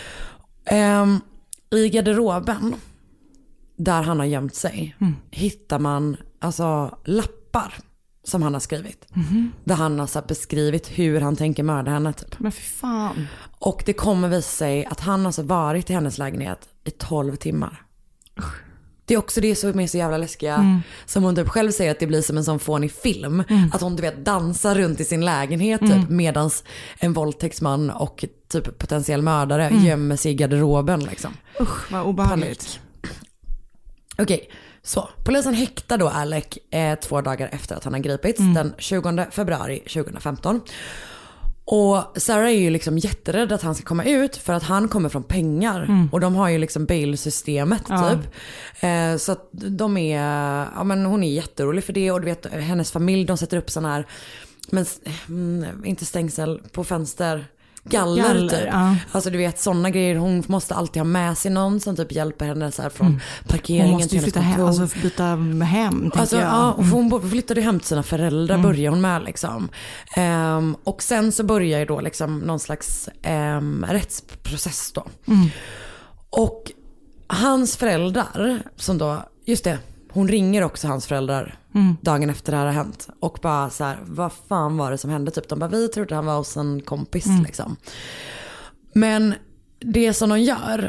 Um, I garderoben där han har gömt sig mm. hittar man alltså lappar som han har skrivit. Mm. Där han har så beskrivit hur han tänker mörda henne typ. Men för fan. Och det kommer visa sig att han har så varit i hennes lägenhet i tolv timmar. Usch. Det är också det som är så jävla läskiga. Mm. Som hon typ själv säger att det blir som en sån fånig film. Mm. Att hon du vet dansar runt i sin lägenhet typ, mm. medans en våldtäktsman och typ potentiell mördare mm. gömmer sig i garderoben liksom. Usch, vad obehagligt. Okej, okay, så polisen häktar då Alec eh, två dagar efter att han har gripits. Mm. Den tjugonde februari tjugohundrafemton. Och Sarah är ju liksom jätterädd att han ska komma ut för att han kommer från pengar. Mm. Och de har ju liksom bail-systemet ja. typ. Eh, så att de är, ja men hon är jätterolig för det. Och du vet, hennes familj, de sätter upp såna här, men mm, inte stängsel på fönster. Galler, Galler typ. Ja. Alltså du vet sådana grejer. Hon måste alltid ha med sig någon som typ hjälper henne så här från mm. parkeringen. Hon måste ju flytta hem, alltså byta hem alltså, jag. Ja, och hon flyttade hem till sina föräldrar mm. börjar hon med liksom. Um, och sen så börjar ju då liksom någon slags um, rättsprocess då. Mm. Och hans föräldrar som då, just det, hon ringer också hans föräldrar mm. dagen efter det här har hänt. Och bara så här, vad fan var det som hände? Typ, de bara, vi trodde han var hos en kompis mm. liksom. Men det som de gör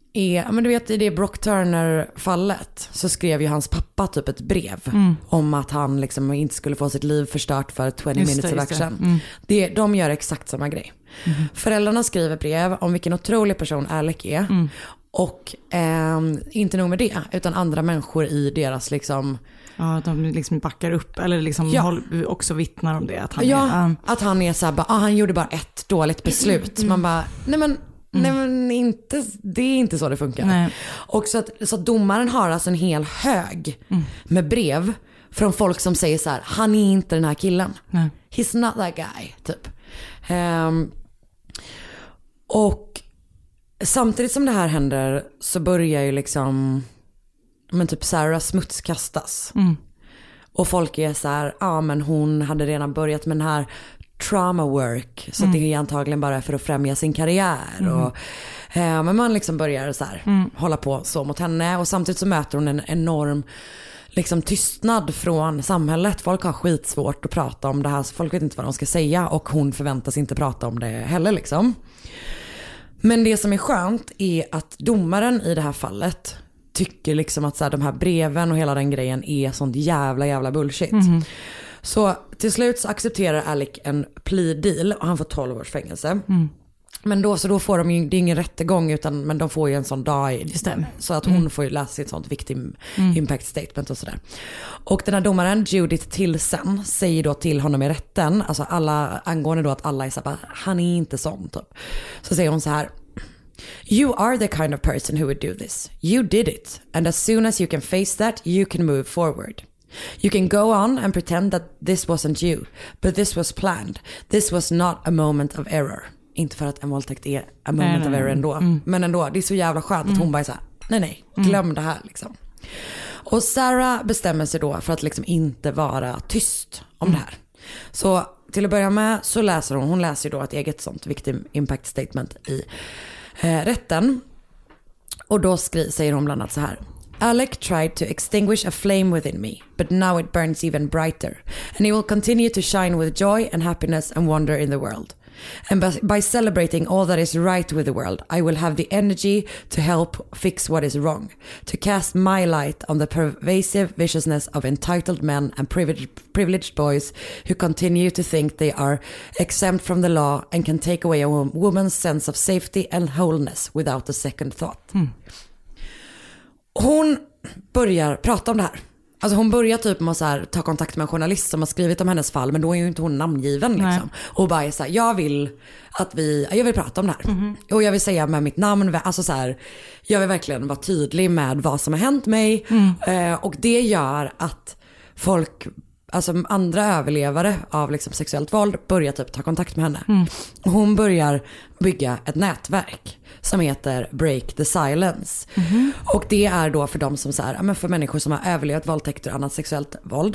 är, men du vet i det Brock Turner-fallet så skrev ju hans pappa typ ett brev mm. om att han liksom inte skulle få sitt liv förstört för tjugo just minutes det, of action. Det. Mm. Det, de gör exakt samma grej. Mm. Föräldrarna skriver brev om vilken otrolig person Alec är. Mm. Och eh, inte nog med det, utan andra människor i deras liksom... Ja, de liksom backar upp eller liksom ja. håll, också vittnar om det. Att han ja, är, um... att han är så här, bara, ah, han gjorde bara ett dåligt beslut. Mm. Man bara, nej men, mm. nej men inte, det är inte så det funkar. Nej. Och så att, så att domaren har alltså en hel hög mm. med brev från folk som säger så här, han är inte den här killen. Nej. He's not that guy, typ. Um, och samtidigt som det här händer så börjar ju liksom, men typ Sarah smutskastas. Mm. Och folk är så här, ja ah, men hon hade redan börjat med den här trauma work. Så mm. det är antagligen bara för att främja sin karriär. Mm. Och, eh, men man liksom börjar så här, mm. hålla på så mot henne. Och samtidigt så möter hon en enorm liksom tystnad från samhället. Folk har skitsvårt att prata om det här. Så folk vet inte vad de ska säga. Och hon förväntas inte prata om det heller liksom. Men det som är skönt är att domaren i det här fallet tycker liksom att så här, de här breven och hela den grejen är sånt jävla jävla bullshit. Mm. Så till slut så accepterar Alec en plea deal och han får tolv års fängelse. Mm. Men då så då får de ju, det är ingen rättegång utan men de får ju en sån dag i, så att hon mm. får ju läsa sitt sånt victim mm. impact statement och sådär. Och den här domaren Judith Tilsen säger då till honom i rätten, alltså alla angående då att alla är så här, han är inte sån typ. Så säger hon så här: You are the kind of person who would do this. You did it. And as soon as you can face that, you can move forward. You can go on and pretend that this wasn't you. But this was planned. This was not a moment of error. Inte för att en våldtäkt är a moment nej, of error ändå. Mm. Men ändå, det är så jävla skönt att mm. hon bara är så här, nej nej, glöm mm. det här liksom. Och Sarah bestämmer sig då för att liksom inte vara tyst om mm. det här. Så till att börja med så läser hon, hon läser ju då ett eget sånt victim impact statement i eh, rätten. Och då skri- säger hon bland annat så här: Alec tried to extinguish a flame within me, but now it burns even brighter, and he will continue to shine with joy and happiness and wonder in the world. And by, by celebrating all that is right with the world, I will have the energy to help fix what is wrong, to cast my light on the pervasive viciousness of entitled men and privileged, privileged boys who continue to think they are exempt from the law and can take away a woman's sense of safety and wholeness without a second thought. Mm. Hon börjar prata om det här. Alltså hon börjar typ med att så här, ta kontakt med en journalist som har skrivit om hennes fall, men då är ju inte hon namngiven liksom. Och bara är så här, jag vill att vi, jag vill prata om det här. Mm. Och jag vill säga med mitt namn, alltså så här, jag vill verkligen vara tydlig med vad som har hänt mig. Mm. Eh, och det gör att folk, alltså andra överlevare av liksom sexuellt våld börjar typ ta kontakt med henne. Mm. Och hon börjar bygga ett nätverk som heter Break the Silence. Mm. Och det är då för de som så här, men för människor som har överlevt våldtäkter och annat sexuellt våld.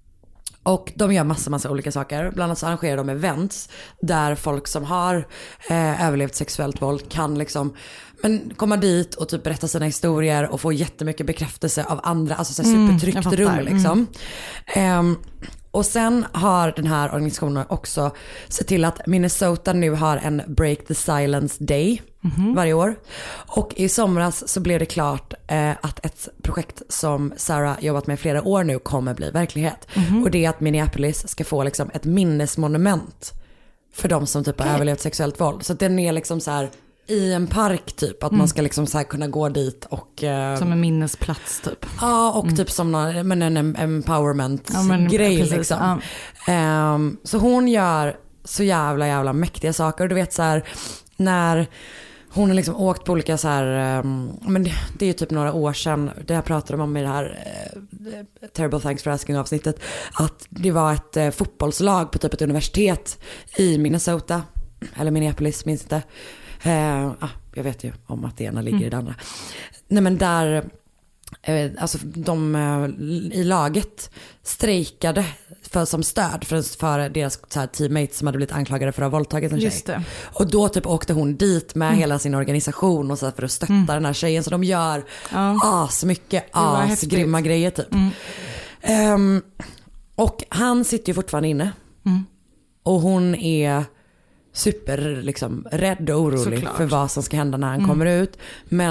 Och de gör massa, massa olika saker. Bland annat så arrangerar de events där folk som har eh, överlevt sexuellt våld kan liksom men komma dit och typ berätta sina historier och få jättemycket bekräftelse av andra, alltså så här supertryggt mm, rum liksom. Mm. Um, och sen har den här organisationen också sett till att Minnesota nu har en Break the Silence Day mm-hmm. varje år. Och i somras så blev det klart eh, att ett projekt som Sarah jobbat med i flera år nu kommer bli verklighet. Mm-hmm. Och det är att Minneapolis ska få liksom ett minnesmonument för de som typ har överlevt sexuellt våld. Så den är liksom så här i en park typ, att mm. man ska liksom så här kunna gå dit och eh, som en minnesplats typ. Ja, och mm. typ som någon, men en empowerment ja, men, grej precis, liksom. Ja. Um, så hon gör så jävla jävla mäktiga saker, och du vet så här när hon har liksom åkt på olika så här um, men det, det är ju typ några år sedan, det här pratade de om i det här uh, Terrible Thanks for Asking avsnittet, att det var ett uh, fotbollslag på typ ett universitet i Minnesota eller Minneapolis, minns inte. Uh, ah, jag vet ju om att det ena ligger mm. i det andra. Nej men där uh, alltså de uh, i laget strejkade för, som stöd för, för deras så här, teammates som hade blivit anklagade för att ha våldtagit en tjej. Just det. Och då typ åkte hon dit med mm. hela sin organisation och så här, för att stötta mm. den här tjejen. Så de gör ja. as mycket as grymma grejer typ. Mm. Um, och han sitter ju fortfarande inne. Mm. Och hon är super liksom rädd och orolig Såklart. för vad som ska hända när han mm. kommer ut. Men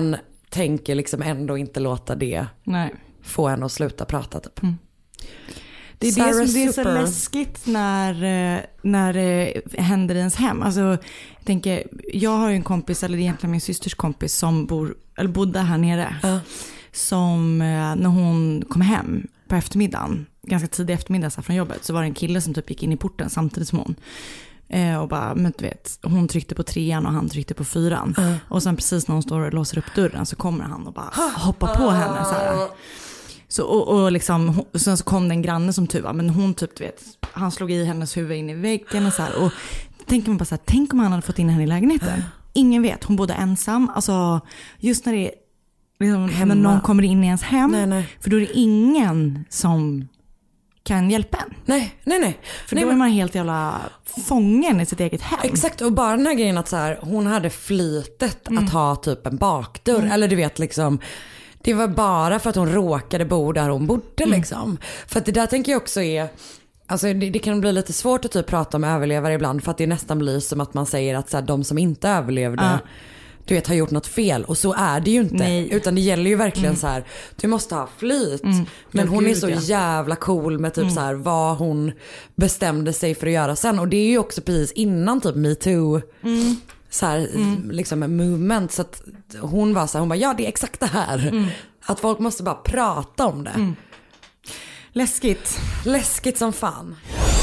tänker liksom ändå inte låta det Nej. få henne att sluta prata typ. Mm. Det är Sarah det som det är så Super. läskigt när, när det händer i ens hem. Alltså, jag tänker, jag har ju en kompis, eller egentligen min systers kompis som bor, eller bodde här nere. Uh. Som när hon kom hem på eftermiddagen, ganska tidig eftermiddag så från jobbet, så var det en kille som typ gick in i porten samtidigt som hon. Eh, och bara, men du vet, hon tryckte på trean och han tryckte på fyran. Uh. Och sen precis när hon står och låser upp dörren så kommer han och bara hoppar på henne så här. Så, och, och liksom, sen så kom det en granne som tur var, men hon typ, du vet, han slog i hennes huvud in i väggen och så här. Och tänker man bara så här, tänk om han hade fått in henne i lägenheten. Ingen vet, hon bodde ensam. Alltså, just när det är, liksom, när någon kommer in i ens hem, nej, nej. För då är det ingen som kan hjälpa en. Nej, nej, nej. För nej, då är men... man helt jävla fången i sitt eget hem. Exakt, och bara den här grejen att så här, hon hade flytet mm. att ha typ en bakdörr. Mm. Eller du vet liksom, det var bara för att hon råkade bo där hon bodde mm. liksom. För att det där tänker jag också är, alltså det, det kan bli lite svårt att typ prata om överlevare ibland. För att det nästan blir som att man säger att så här, de som inte överlevde, uh. du vet, har gjort något fel. Och så är det ju inte. Nej. Utan det gäller ju verkligen mm. så här, du måste ha flyt. Mm. Men hon Gud, är så ja. jävla cool med typ mm. så här, vad hon bestämde sig för att göra sen. Och det är ju också precis innan typ MeToo. Mm. Så här, mm. liksom en movement. Så att hon var så här, hon bara, ja det är exakt det här. Mm. Att folk måste bara prata om det. Mm. Läskigt. Läskigt som fan.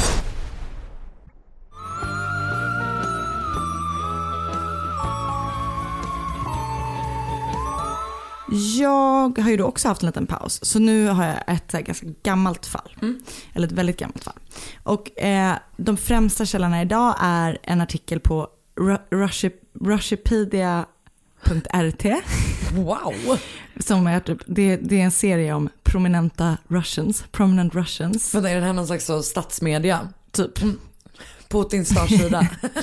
Jag har ju då också haft en liten paus. Så nu har jag ett så här, ganska gammalt fall. Mm. Eller ett väldigt gammalt fall. Och eh, de främsta källorna idag är en artikel på Rushipedia punkt r t. Wow. Som är typ, det, det är en serie om prominenta Russians, prominent Russians. Men är det här någon slags så statsmedia? Typ Putins startsida.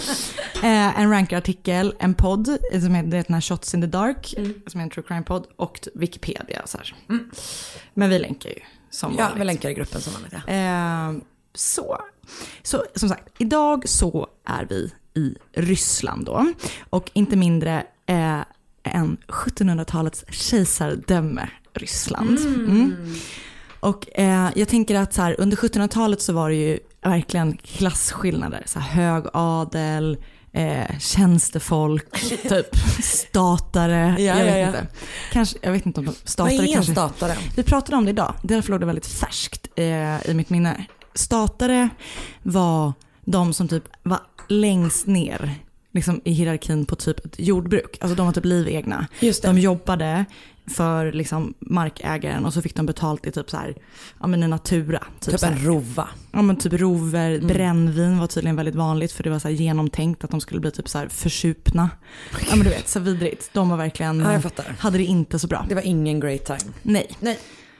eh, en rankarartikel, en podd som heter den här Shots in the Dark, mm. som är en true crime podd, och Wikipedia så här. Mm. Men vi länkar ju som ja, vanligt. Vi länkar i gruppen som vanligt. Ja. Eh, så. så som sagt, idag så är vi i Ryssland då, och inte mindre eh, än sjuttonhundratalets kejsardöme Ryssland. Mm. Mm. Och eh, jag tänker att så här, under sjuttonhundratalet så var det ju verkligen klasskillnader, så här, hög adel, eh, tjänstefolk, typ statare, ja, jag vet ja, ja. inte. Kanske, jag vet inte om statare Vad är en kanske. statare? Vi pratade om det idag, därför låg det väldigt färskt eh, i mitt minne. Statare var de som typ var längst ner liksom i hierarkin på typ ett jordbruk. Alltså de var typ livegna. Just det. De jobbade för liksom markägaren och så fick de betalt i typ så här, ja men en natura. Typ, typ en rova. Ja men typ rover, mm. brännvin var tydligen väldigt vanligt för det var så här genomtänkt att de skulle bli typ så här försupna. Ja men du vet, så vidrigt. De var verkligen, ja, jag fattar. Hade det inte så bra. Det var ingen great time. Nej. Nej.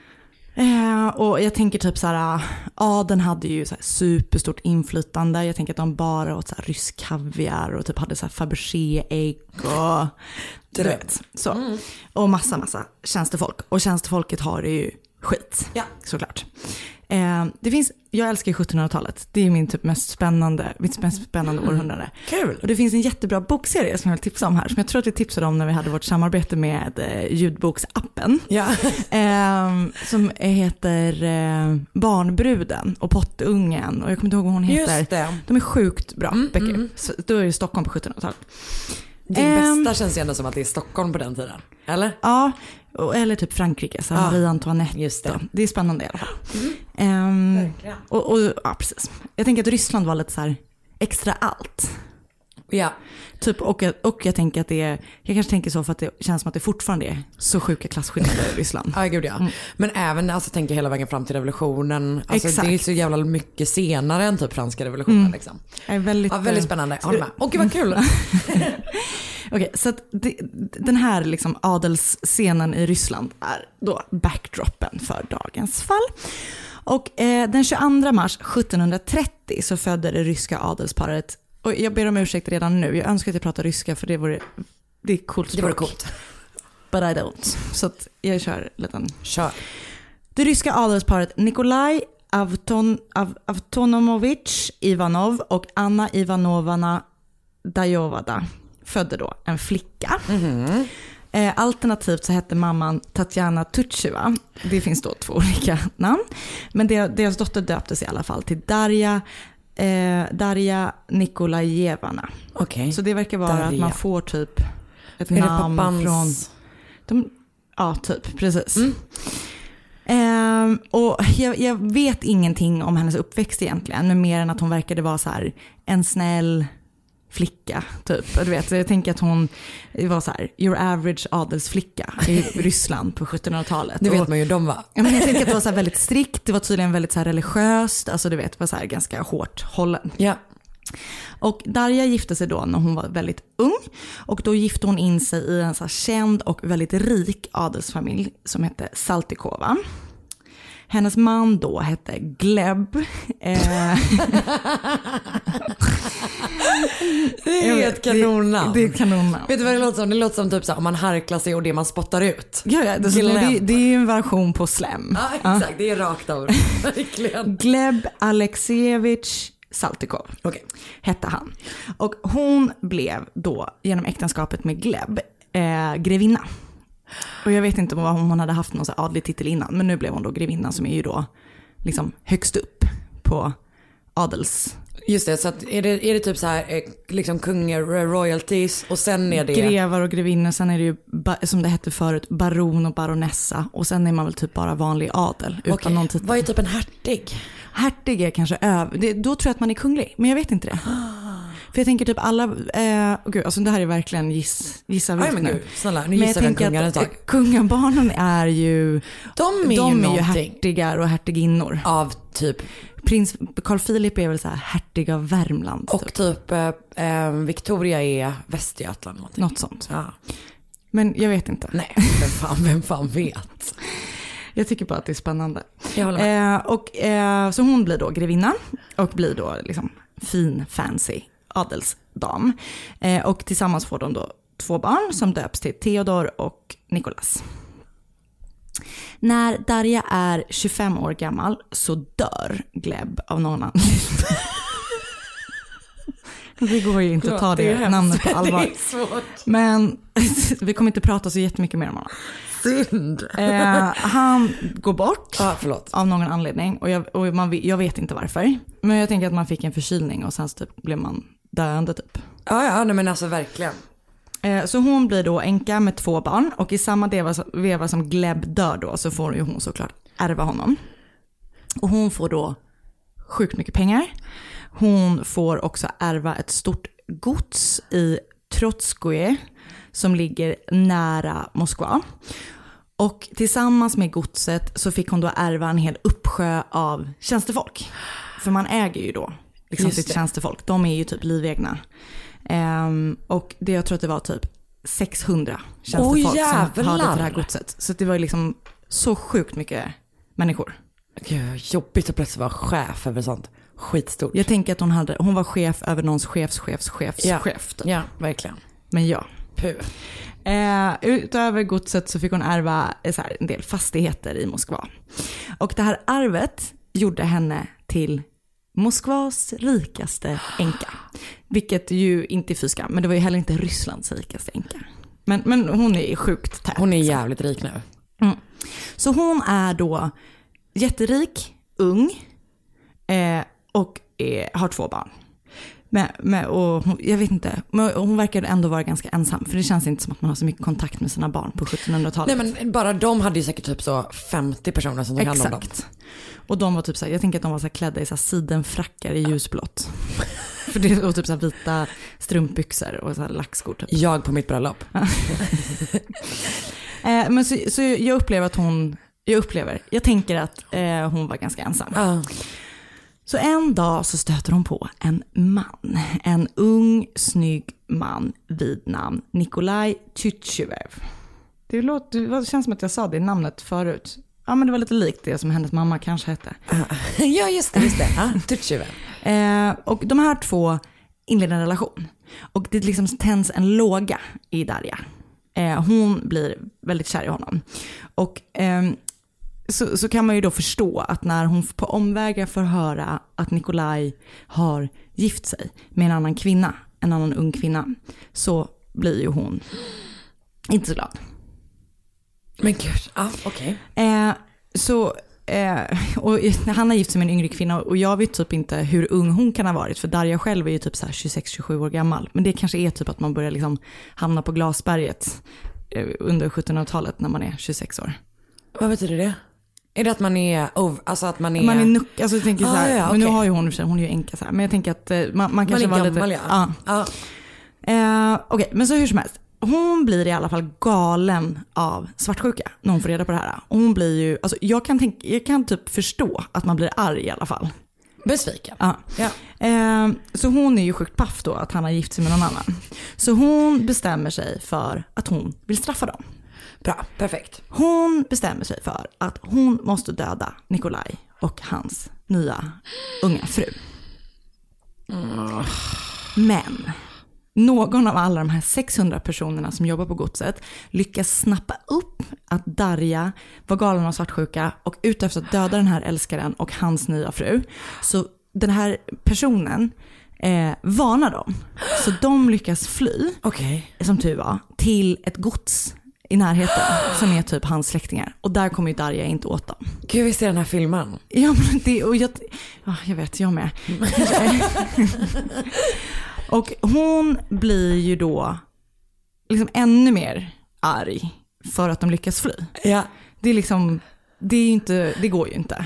Eh, och jag tänker typ så här, adeln hade ju så här superstort inflytande. Jag tänker att de bara åt så här rysk kaviar och typ hade så här Fabergé-ägg och du vet, så. Mm. Och massa massa tjänstefolk. Och tjänstefolket har det ju skit, ja. Såklart. Eh, det finns, jag älskar sjuttonhundratalet. Det är min typ mest spännande, mitt mest spännande mm. århundrade. Kul. Och det finns en jättebra bokserie som jag vill tipsa om här, som jag tror att vi tipsade om när vi hade vårt samarbete med eh, ljudboksappen. Ja. eh, som heter eh, Barnbruden och Pottungen. Och jag kommer inte ihåg vad hon heter. Just det. De är sjukt bra mm, böcker. Mm. Så, då är det Stockholm på sjuttonhundratalet. Det um, bästa känns ju ändå som att det är Stockholm på den tiden. Eller? Ja, eller typ Frankrike. Så Marie Antoinette. Just det. Det är spännande i alla fall. Mm. Um, och, och, ja, precis. Jag tänker att Ryssland var lite så här extra allt. Ja. Typ, och, och jag tänker att det är, jag kanske tänker så för att det känns som att det fortfarande är så sjuka klasskillnader i Ryssland. Ja, gud ja. Mm. Men även, alltså tänker hela vägen fram till revolutionen. Alltså exakt. Det är så jävla mycket senare än typ franska revolutionen mm. liksom. Är väldigt, ja, väldigt spännande. Håll med. Åh, gud vad kul. Okej, okay, så att det, den här liksom adelsscenen i Ryssland är då backdropen för dagens fall. Och eh, den tjugoandra mars sjuttonhundratrettio så födde det ryska adelsparet. Och jag ber om ursäkt redan nu. Jag önskar att jag pratar ryska för det vore, det är coolt språk. Det vore coolt. But I don't. Så att jag kör lite. Kör. Det ryska adelsparet Nikolaj Avton, Av, Avtonomovich Ivanov och Anna Ivanovna Dajovada födde då en flicka. Mm-hmm. Eh, alternativt så hette mamman Tatjana Tutjeva. Det finns då två olika namn. Men deras dotter döptes i alla fall till Darja, eh, Darja Nikolajevna. Okej. Okay. Så det verkar vara Darja. Att man får typ ett är namn det pappans... från... De, ja, typ. Precis. Mm. Eh, och jag, jag vet ingenting om hennes uppväxt egentligen. Men mer än att hon verkade vara så här en snäll... flicka, typ. Du vet, jag tänker att hon var så här, your average adelsflicka i Ryssland på sjuttonhundratalet. Det vet man ju, de var. Ja, men jag tänker att det var så här väldigt strikt, det var tydligen väldigt så här religiöst, alltså du vet, var så här ganska hårt hållen. Ja. Och Darja gifte sig då när hon var väldigt ung, och då gifte hon in sig i en så här känd och väldigt rik adelsfamilj som hette Saltykova. Hennes man då hette Gleb. Eh, det är ett kanonnamn. Det, det är ett kanonnamn. Vet du vad det låter som? Det låter som typ så här, om man harklar sig och det man spottar ut. Ja, ja, det, det, det är ju en version på slem. Ja, exakt. Ja. Det är rakt av. Verkligen. Gleb Alexejevich Saltykov okay. hette han. Och hon blev då genom äktenskapet med Gleb eh, grevinna. Och jag vet inte om hon hade haft någon så adlig titel innan, men nu blev hon då grevinna, som är ju då liksom högst upp på adels. Just det, så att är det är det typ så här liksom kungar, royalties, och sen är det grevar och grevinnor, sen är det ju som det hette förut baron och baronessa, och sen är man väl typ bara vanlig adel utan okay. någon titel. Vad är typ en hertig? Hertig är kanske över, det, då tror jag att man är kunglig, men jag vet inte det. För jag tänker typ alla, eh, oh gud, alltså det här är verkligen giss, gissa vilt nu. Gud, snälla, nu gissar den kungar ett tag. Kungabarnen är ju, de är de ju, är ju hertigar och hertiginnor. Av typ prins Carl Philip är väl så här hertig av Värmland. Och typ, typ eh, Victoria är Västergötland. Någonting. Något sånt. Ja. Men jag vet inte. Nej, vem fan, vem fan vet. Jag tycker bara att det är spännande. Jag håller med. Eh, och, eh, så hon blir då grevinna och blir då liksom fin, fancy adelsdam. Eh, och tillsammans får de då två barn som döps till Theodor och Nikolas. När Darja är tjugofem år gammal så dör Gleb av någon annan. Det går ju inte att ta det, det namnet på allvar. Det är svårt. Men vi kommer inte prata så jättemycket mer om honom. Synd. Eh, han går bort ah, förlåt. av någon anledning. Och, jag, och man, jag vet inte varför. Men jag tänker att man fick en förkylning och sen så typ blev man döende typ. Ja, ja, nej, men alltså verkligen. Eh, så hon blir då änka med två barn. Och i samma veva, veva som Gleb dör då så får ju hon såklart ärva honom. Och hon får då sjukt mycket pengar. Hon får också ärva ett stort gods i Trotskoje som ligger nära Moskva. Och tillsammans med godset så fick hon då ärva en hel uppsjö av tjänstefolk. För man äger ju då liksom sitt tjänstefolk. De är ju typ livegna. Um, och det, jag tror att det var typ sexhundra tjänstefolk oh, som hade det här godset. Så det var ju liksom så sjukt mycket människor. Gud, jobbigt att plötsligt vara chef över sånt. Skitstort. Jag tänker att hon, hade, hon var chef över någons chefs chefs chefs ja. chef. Typ. Ja, verkligen. Men ja. Puh. Eh, utöver godset så fick hon ärva så här, en del fastigheter i Moskva. Och det här arvet gjorde henne till Moskvas rikaste änka. Vilket ju inte är fyska, men det var ju heller inte Rysslands rikaste änka. Men, men hon är sjukt tät. Hon är jävligt rik nu. Mm. Så hon är då jätterik, ung eh, och är, har två barn. Men, men, och hon, jag vet inte, men hon verkar ändå vara ganska ensam. För det känns inte som att man har så mycket kontakt med sina barn på sjuttonhundratalet. Nej, men bara de hade ju säkert typ så femtio personer som tog hand om dem. Exakt. Och de var typ så här, jag tänker att de var så här klädda i så här sidenfrackar i ljusblått. För det var typ så här vita strumpbyxor och så här lackskor typ. Jag på mitt bröllop. eh, men så, så jag upplever att hon, jag upplever, jag tänker att eh, hon var ganska ensam. Uh. Så en dag så stöter hon på en man, en ung, snygg man vid namn Nikolaj Tutjev. Det, låter, det känns som att jag sa det namnet förut. Ja, men det var lite likt det som hennes mamma kanske hette. Ja, just det, just det. Ah, Tutjev. Eh, och de här två inleder en relation. Och det liksom tänds en låga i Darja. Eh, hon blir väldigt kär i honom. Och eh, så, så kan man ju då förstå att när hon på omvägar får höra att Nikolaj har gift sig med en annan kvinna, en annan ung kvinna, så blir ju hon Inte så glad. Men gud, ja, okej. Okay. Eh, så, eh, och han har gift sig med en yngre kvinna och jag vet typ inte hur ung hon kan ha varit. För Darja själv är ju typ så här tjugosex tjugosju år gammal. Men det kanske är typ att man börjar liksom hamna på glasberget eh, under sjuttonhundratalet när man är tjugosex år. Vad betyder det? Är det att man är, over, alltså att man är... Man är nuck, alltså jag tänker så här, ah, ja, okay. Men nu har ju hon, hon är ju enka så här. Men jag tänker att eh, man, man kanske man är var gammal, lite... ja. ja. Ah. Eh, Okej, okay, men så hur som helst. Hon blir i alla fall galen av svartsjuka när hon får reda på det här. Och hon blir ju, alltså jag kan, tänka, jag kan typ förstå att man blir arg i alla fall. Besviken. Ja. Ja. Eh, så hon är ju sjukt paff då att han har gift sig med någon annan. Så hon bestämmer sig för att hon vill straffa dem. Bra, perfekt. Hon bestämmer sig för att hon måste döda Nikolaj och hans nya unga fru. Mm. Men någon av alla de här sexhundra personerna som jobbar på godset lyckas snappa upp att Darja var galen av svartsjuka och ute efter att döda den här älskaren och hans nya fru. Så den här personen eh, varnar dem. Så de lyckas fly, okay. som tur var, till ett gods i närheten som är typ hans släktingar. Och där kommer ju Darja inte åt dem. Gud, vi ser den här filmen. Ja, men det, och jag, ja, jag vet, jag med. Och hon blir ju då liksom ännu mer arg för att de lyckas fly. Ja. Det är liksom, det är inte, det går ju inte.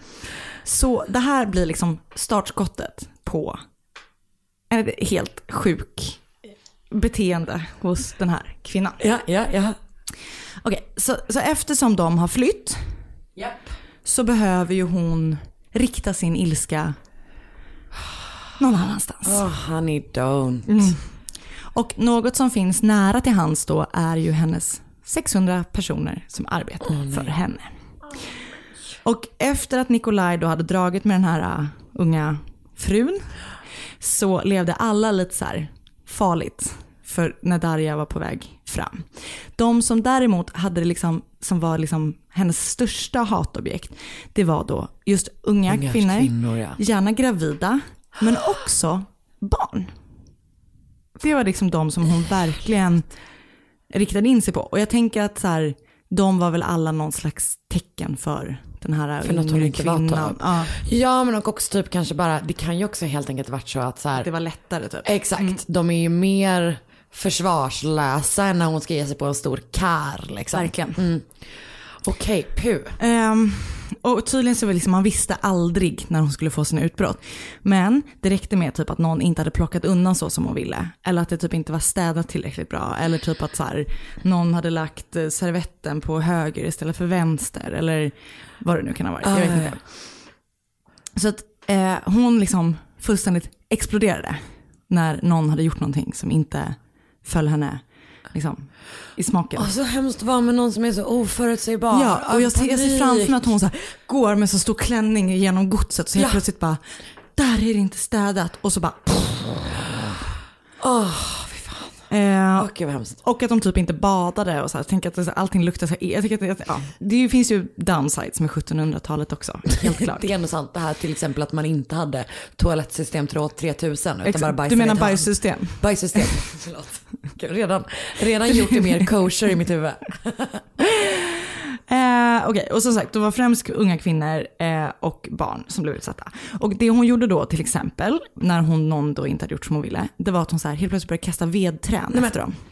Så det här blir liksom startskottet på en helt sjuk beteende hos den här kvinnan. Ja, ja, ja. Okej, så, så eftersom de har flytt yep. så behöver ju hon rikta sin ilska någon annanstans. Oh, honey, don't. Mm. Och något som finns nära till hands då är ju hennes sexhundra personer som arbetar oh, för henne. Och efter att Nikolaj då hade dragit med den här uh, unga frun så levde alla lite så här farligt för när Darja var på väg fram. De som däremot hade liksom, som var liksom hennes största hatobjekt, det var då just unga, unga kvinnor, kvinnor ja. Gärna gravida, men också barn. Det var liksom de som hon verkligen riktade in sig på. Och jag tänker att så här, de var väl alla någon slags tecken för den här för något hon inte kvinnan. var typ. Ja. Ja, men också typ kanske bara, det kan ju också helt enkelt varit så att så här, det var lättare typ. Exakt, mm. de är ju mer försvarslösa än när hon ska ge sig på en stor kar liksom. Verkligen. Mm. Okej, okay, pu. Um, och tydligen så var liksom, man visste aldrig när hon skulle få sina utbrott. Men det räckte med typ att någon inte hade plockat undan så som hon ville. Eller att det typ inte var städat tillräckligt bra. Eller typ att så här, någon hade lagt servetten på höger istället för vänster. Eller vad det nu kan ha varit. Jag vet inte. Så att eh, hon liksom fullständigt exploderade när någon hade gjort någonting som inte föll henne liksom i smaken. Och så hemskt vara med någon som är så oförutsägbar. Ja, och jag ser, jag ser framför mig att hon så här, går med så stor klänning genom godset så helt ja. plötsligt bara, där är det inte städat. Och så bara åh, oh, fy fan. Eh, Okej, vad hemskt. Och att de typ inte badade och så här, tänker att allting luktar så här. Jag tycker att ja, det finns ju downsides med sjuttonhundratalet också, helt klart. Det är ändå sant det här till exempel att man inte hade toalettsystem tre tusen utan bara bajs. Du menar bajssystem? Bajssystem. Förlåt. Redan, redan gjort det mer kosher i mitt huvud. Eh, Okej, okay. Och som sagt, det var främst unga kvinnor eh, och barn som blev utsatta. Och det hon gjorde då till exempel, när hon någon då inte hade gjort som hon ville, det var att hon så här, helt plötsligt började kasta vedträn Nej, efter dem.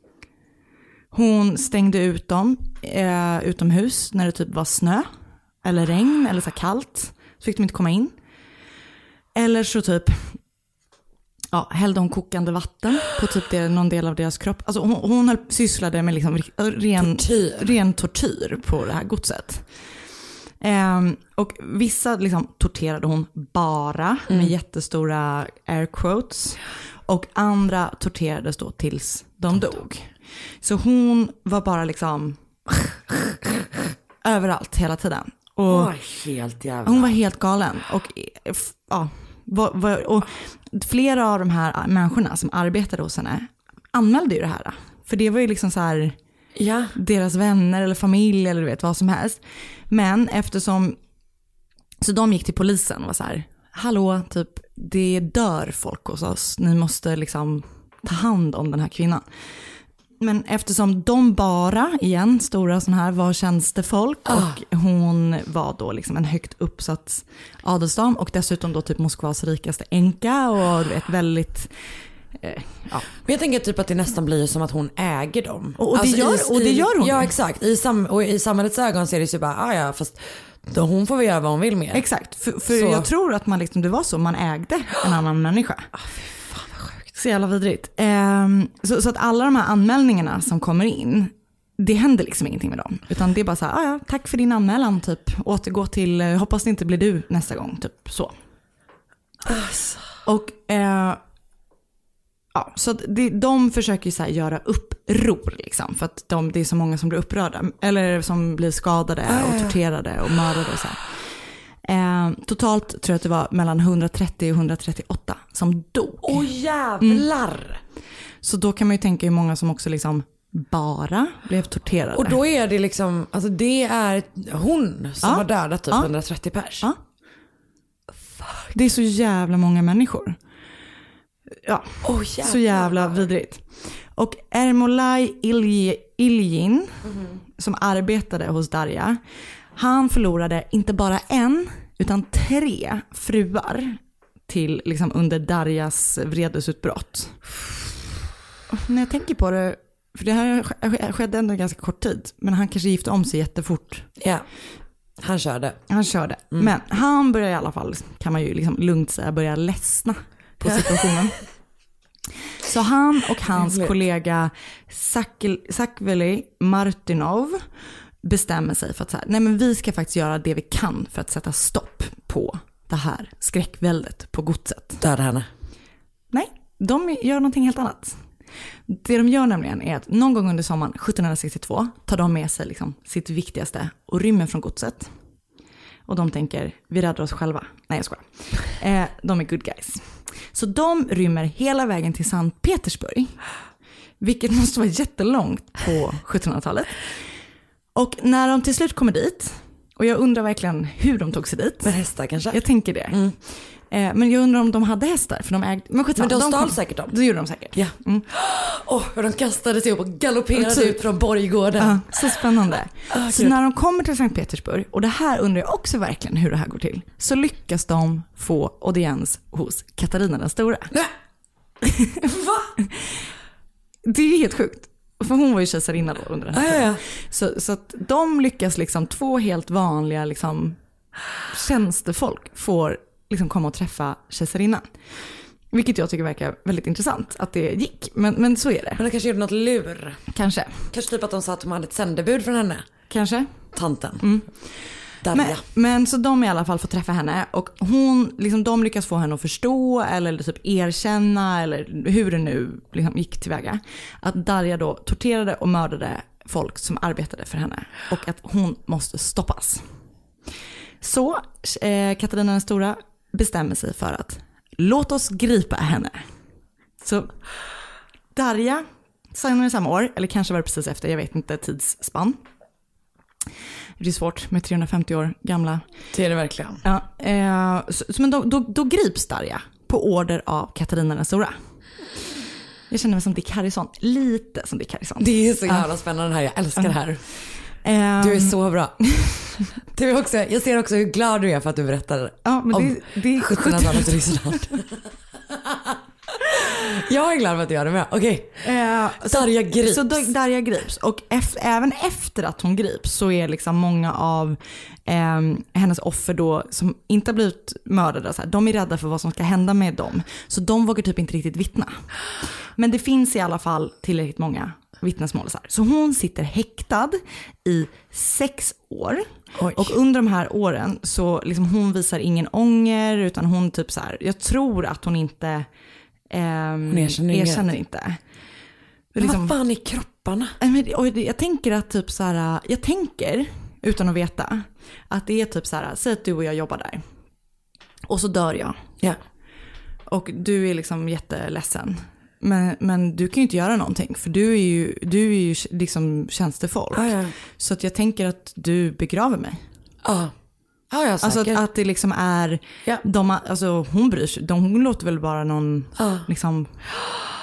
Hon stängde ut dem eh, utomhus när det typ var snö eller regn eller så här kallt. Så fick de inte komma in. Eller så typ ja, hällde hon kokande vatten på typ det, någon del av deras kropp. Alltså hon, hon höll, sysslade med liksom ren, tortyr. ren tortyr på det här godset. Um, och vissa liksom torterade hon bara mm. med jättestora air quotes. Och andra torterades då tills de dog. Så hon var bara liksom överallt hela tiden. Och hon var helt jävla. Hon var helt galen. Och ja, var, var, och flera av de här människorna som arbetade hos henne anmälde ju det här. För det var ju liksom så här ja. deras vänner eller familj eller du vet vad som helst. Men eftersom så de gick till polisen och var så här, hallå, typ det dör folk hos oss. Ni måste liksom ta hand om den här kvinnan. men eftersom de bara, igen, stora sån här, var tjänstefolk Ah. och hon var då liksom en högt uppsatt adelsdam och dessutom då typ Moskvas rikaste änka och du vet, väldigt... Eh, ja. Men jag tänker typ att det nästan blir som att hon äger dem. Och, och, det, gör, i, och det gör hon. Ja, exakt. I, sam, och i samhällets ögon ser det så bara, ah, ja, fast då hon får väl göra vad hon vill med. Exakt, för, för Så. jag tror att man liksom, det var så, man ägde en annan människa. Ah, fy fan vad sjukt. Så jävla vidrigt. Ehm, så, så att alla de här anmälningarna som kommer in, det händer liksom ingenting med dem. Utan det är bara så här, ah, ja, tack för din anmälan, typ. Återgå till, hoppas det inte blir du nästa gång, typ så. Alltså. Och eh, ja, så att det, de försöker ju så här göra uppror liksom, för att de, det är så många som blir upprörda eller som blir skadade Ah, och ja. torterade och mördade och så här. Eh, totalt tror jag att det var mellan hundratrettio och hundratrettioåtta som dog. Åh jävlar. Så då kan man ju tänka hur många som också liksom bara blev torterade. Och då är det liksom, alltså det är hon som Ja. har dödat typ Ja. hundratrettio pers. Ja. Det är så jävla många människor. Ja, Oh, jävlar. så jävla vidrigt. Och Ermolai Ilji- Iljin, mm-hmm. som arbetade hos Darja, han förlorade inte bara en, utan tre fruar till liksom under Darjas vredesutbrott. Och när jag tänker på det, för det här sk- skedde ändå ganska kort tid, men han kanske gifte om sig jättefort. Ja, han körde. Han körde. Mm. Men han börjar i alla fall, kan man ju liksom lugnt säga, börja ledsna på situationen. Så han och hans kollega Sakveli Martinov bestämmer sig för att så här, nej men vi ska faktiskt göra det vi kan för att sätta stopp på det här skräckväldet på godset. Döda henne. Nej, de gör någonting helt annat. Det de gör nämligen är att någon gång under sommaren sjuttonhundrasextiotvå tar de med sig liksom sitt viktigaste och rymmer från godset. Och de tänker, vi räddar oss själva. Nej, jag skojar. Eh, de är good guys. Så de rymmer hela vägen till Sankt Petersburg. Vilket måste vara jättelångt på sjuttonhundratalet. Och när de till slut kommer dit, och jag undrar verkligen hur de tog sig dit. Med hästar kanske? Jag tänker det. Mm. Eh, men jag undrar om de hade hästar, för de ägde... Men, Men de stal kom, säkert dem. Det gjorde de säkert. Ja. Mm. Åh, och de kastade sig upp och galopperade Typ. ut från borggården. Ja, så spännande. Ah, så gud. när de kommer till Sankt Petersburg, och det här undrar jag också verkligen hur det här går till, så lyckas de få audiens hos Katarina den stora. Nej. Va? Det är helt sjukt. För hon var ju kejsarinna då under den här Ja, ja, ja. Så, så att de lyckas liksom, två helt vanliga liksom, tjänstefolk får liksom komma och träffa kejsarinnan. Vilket jag tycker verkar väldigt intressant att det gick. Men, men så är det. Men de kanske gjorde något lur. Kanske. Kanske typ att de sa att de hade ett sändebud från henne. Kanske. Tanten. Mm. Darja. Men, men så de i alla fall får träffa henne och hon, liksom, de lyckas få henne att förstå eller typ erkänna eller hur det nu liksom gick tillväga. Att Darja då torterade och mördade folk som arbetade för henne och att hon måste stoppas. Så eh, Katarina den stora bestämmer sig för att låt oss gripa henne. Så Darja senare samma år, eller kanske var det precis efter, jag vet inte tidsspann. Det är svårt med trehundrafemtio år gamla. Det är det verkligen. Ja, eh, så, så, men då, då, då grips Darja på order av Katarina den stora. Jag känner mig som Dick Harrison. Lite som Dick Harrison. Det är så jävla spännande här. Jag älskar det här. Eh, Du är så bra. Det är också, jag ser också hur glad du är för att du berättar ja, men om det, det är sjuttonhundratalet Ryssland. Jag är glad för att du gör det med. Okej. Eh, Darja grips. Så då, Darja grips. Och efter, även efter att hon grips så är liksom många av eh, hennes offer då som inte har blivit mördade, så här, de är rädda för vad som ska hända med dem. Så de vågar typ inte riktigt vittna. Men det finns i alla fall tillräckligt många vittnesmål. Så, här. Så hon sitter häktad i sex år. Oj. Och under de här åren så liksom hon visar ingen ånger utan hon typ så här, jag tror att hon inte ehm, Hon erkänner inget. erkänner inte. Men Liksom, vad fan är kropparna? Nej, men, och det- jag tänker att typ så här, jag tänker utan att veta att det är typ så här, säg att du och jag jobbar där och så dör jag Ja. och du är liksom jätteledsen. Men, men du kan ju inte göra någonting för du är ju, du är ju liksom tjänstefolk. Ja, ja. Så att jag tänker att du begraver mig. Ja. Ja, ja, Alltså säkert. att, att det liksom är, Ja. de, alltså hon bryr sig, de, hon låter väl bara någon Ja. liksom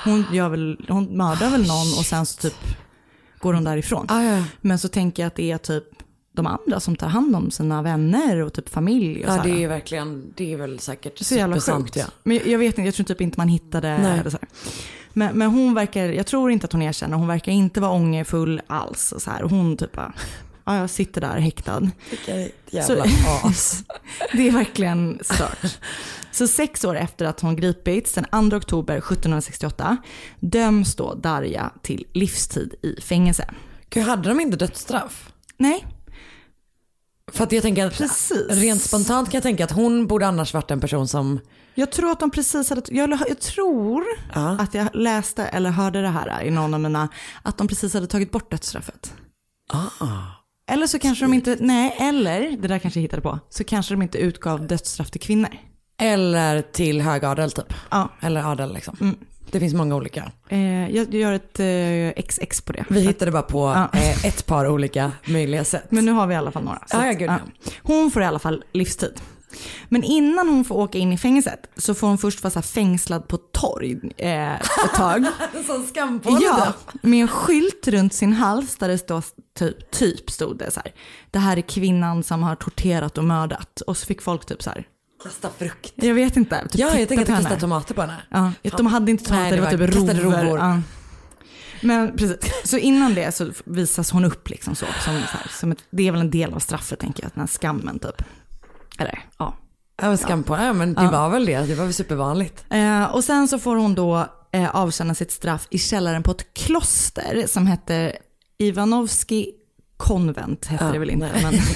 hon, gör väl, hon mördar väl någon och sen så typ går hon därifrån. Ah, ja. Men så tänker jag att det är typ de andra som tar hand om sina vänner och typ familj. Och Ja, så här. det är verkligen, det är väl säkert Så jävla supersant, sjukt. ja. Men jag vet inte, jag tror typ inte man hittade Nej. eller så här. Men, men hon verkar, jag tror inte att hon erkänner, hon verkar inte vara ångerfull alls. Och så här. Hon typ bara, ja, jag sitter där häktad. Vilket jävla Så- as. Det är verkligen stört. Så sex år efter att hon gripits, den andra oktober sjuttonhundrasextioåtta, döms då Darja till livstid i fängelse. Gud, hade de inte dödsstraff? Nej, För att jag tänker att Precis. rent spontant kan jag tänka att hon borde annars varit en person som... jag tror att de precis hade, jag, jag tror Ja. att jag läste eller hörde det här i någon av mina, att de precis hade tagit bort dödsstraffet. Ah. Eller så kanske de inte, nej, eller, det där kanske jag hittade på, så kanske de inte utgav dödsstraff till kvinnor. Eller till högadel typ. Ja. Eller adel liksom. Mm. Det finns många olika. Eh, jag gör ett eh, X X på det. Vi hittade bara på Ja. eh, ett par olika möjliga sätt. Men nu har vi i alla fall några. Så Ja, ja, att, gud, ja. Hon får i alla fall livstid. Men innan hon får åka in i fängelset så får hon först vara så här fängslad på torg eh, ett tag. En sån skampåle. Ja, med en skylt runt sin hals där det står typ, typ stod det så här. Det här är kvinnan som har torterat och mördat. Och så fick folk typ så här. Kasta frukt. Jag vet inte. Typ Ja, jag titta tänkte på kasta henne. tomater på henne. Ja, de hade inte tomater, Nej, det det var var typ kastade rovor. rovor. Ja. Men precis, så innan det så visas hon upp liksom så. Som, så här, som ett, det är väl en del av straffet tänker jag, den här skammen typ. Eller ja. Ja, men skampåle. Ja, men det Ja. var väl det. Det var väl supervanligt. Eh, och sen så får hon då eh, avtjäna sitt straff i källaren på ett kloster som heter Ivanovski konvent, heter Ja, det väl inte. nej. Men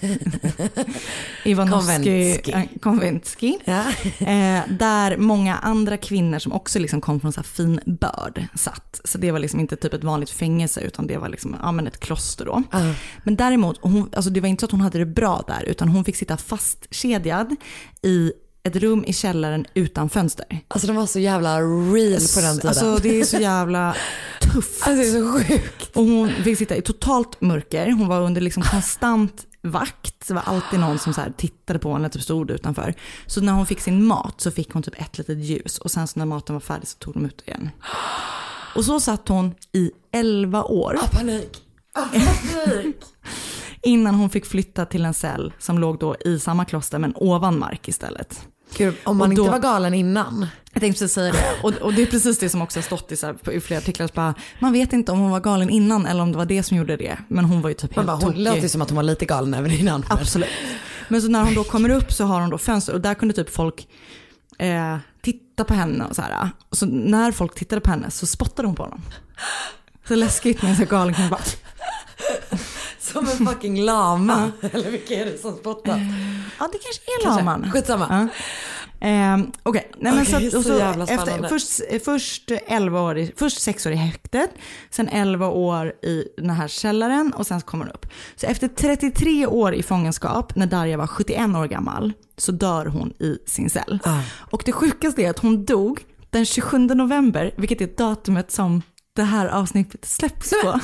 Ivanovski Konventski. eh, konventski. Ja. Eh, där många andra kvinnor som också liksom kom från så här fin börd satt. Så det var liksom inte typ ett vanligt fängelse utan det var liksom, ja, men ett kloster då. Ja. Men däremot, hon, alltså det var inte så att hon hade det bra där utan hon fick sitta fastkedjad i ett rum i källaren utan fönster. Alltså de var så jävla real på den tiden. Alltså det är så jävla tufft. Alltså, det är så sjukt. Och hon fick sitta i totalt mörker. Hon var under liksom konstant vakt. Det var alltid någon som så här tittade på henne, typ stod utanför. Så när hon fick sin mat så fick hon typ ett litet ljus. Och sen så när maten var färdig så tog de ut igen. Och så satt hon i elva år. Ah, panik. Ah, panik. Innan hon fick flytta till en cell som låg då i samma kloster men ovan mark istället. Gud, om man Och då- inte var galen innan. Jag tänkte precis säga det. Och, och det är precis det som också har stått i, så här, på- i flera artiklar. Så bara, man vet inte om hon var galen innan eller om det var det som gjorde det. Men hon var ju typ Man helt bara, hon tokig. låter ju som att hon var lite galen även innan. men- Absolut. Men så när hon då kommer upp så har hon då fönster. Och där kunde typ folk eh, titta på henne och så här. Och så när folk tittade på henne så spottade hon på honom. Så läskigt med en så galen kvinna bara. Som en fucking lama. Eller vilka är det som spottar? Ja, det kanske är Kanske. laman. Skitsamma. Ja. Eh, Okej, nej men Okej, så, och så så jävla efter, spännande. först, först, elva år i, först sex år i häktet, sen elva år i den här källaren och sen så kommer hon upp. Så efter trettiotre år i fångenskap, när Darja var sjuttioen år gammal, så dör hon i sin cell. Ah. Och det sjukaste är att hon dog den tjugosjunde november, vilket är datumet som det här avsnittet släpps på,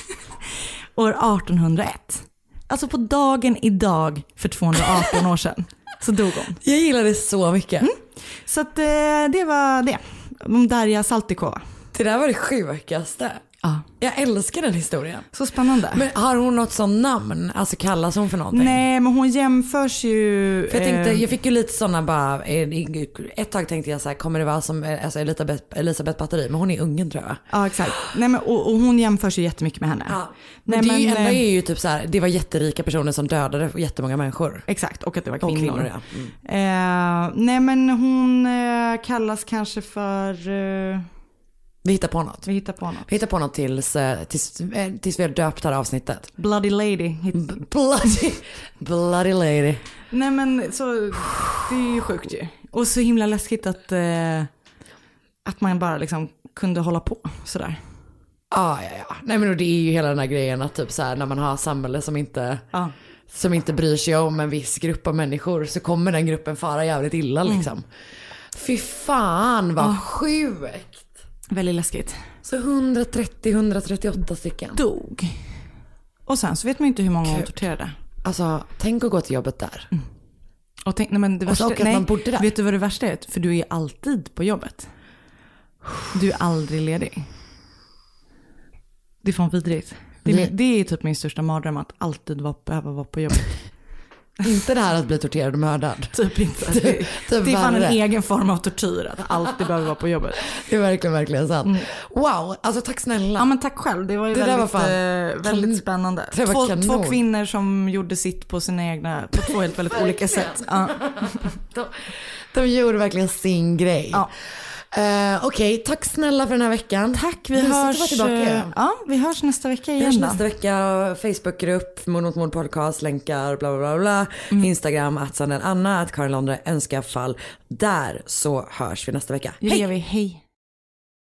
år artonhundraett. Alltså på dagen idag för tvåhundraarton år sedan så dog hon. Jag gillar det så mycket. Mm. Så att, eh, det var det. Om Darja Saltykova. Det där var det sjukaste. Ja. Jag älskar den historien. Så spännande. Men har hon något sånt namn? Alltså kallas hon för någonting? Nej, men hon jämförs ju... För jag tänkte, eh, jag fick ju lite sådana bara, eh, ett tag tänkte jag så här, kommer det vara som eh, alltså Elisabeth, Elisabeth Batteri? Men hon är ungen tror jag. Ja, exakt. Nej, men, och, och hon jämförs ju jättemycket med henne. Ja. Men Nej, det är ju men, ändå eh, är ju typ så här, det var jätterika personer som dödade jättemånga människor. Exakt, och att det var Och kvinnor. kvinnor, ja. Mm. Eh, nej, men hon eh, kallas kanske för... Eh, Vi hittar på något. vi hittar på något. Vi hittar på något tills, eh, tills, eh, tills vi har döpt det här avsnittet. Bloody Lady. Hit- Bloody, bloody lady. Nej, men så... Det är ju sjukt ju. Och så himla läskigt att, eh, att man bara liksom kunde hålla på sådär. Ah, ja, ja. Nej men det är ju hela den här grejen att typ så här, när man har samhälle som inte, Ja. som inte bryr sig om en viss grupp av människor så kommer den gruppen fara jävligt illa liksom. Fy fan vad Ja. sjukt. Väldigt läskigt. Så hundratrettio till hundratrettioåtta stycken. Dog. Och sen så vet man ju inte hur många hon Kul. torterade. Alltså tänk att gå till jobbet där. Och tänk, nej, men det Och så värsta, och att nej, man bodde där. vet du vad det värsta är? För du är alltid på jobbet. Du är aldrig ledig. Det är fan vidrigt. Det är, Det- det är typ min största mardröm, att alltid vara, behöva vara på jobbet. Inte det här att bli torterad och mördad. Typ inte. Det, Typ det är fan en värre. egen form av tortyr, att alltid behöva vara på jobbet. Det är verkligen, verkligen sant. Wow, alltså tack snälla. Ja, men tack själv. Det var ju Det där väldigt, var fan eh, väldigt kan- spännande. det var Två, kanon. två kvinnor som gjorde sitt på sina egna, på två helt väldigt olika sätt. Ja. De, de gjorde verkligen sin grej. Ja. Uh, Okej, tack snälla för den här veckan. Tack, vi Mysigt att hörs, vara tillbaka. eh, ja, vi hörs nästa vecka Vi igen hörs då. nästa vecka. Facebookgrupp, Mord mot mord podcast, länkar, bla bla bla bla. Mm. Instagram, att Sandel Anna, att Karin Londre, önska fall. Där så hörs vi nästa vecka. Det Hej! gör vi, hej.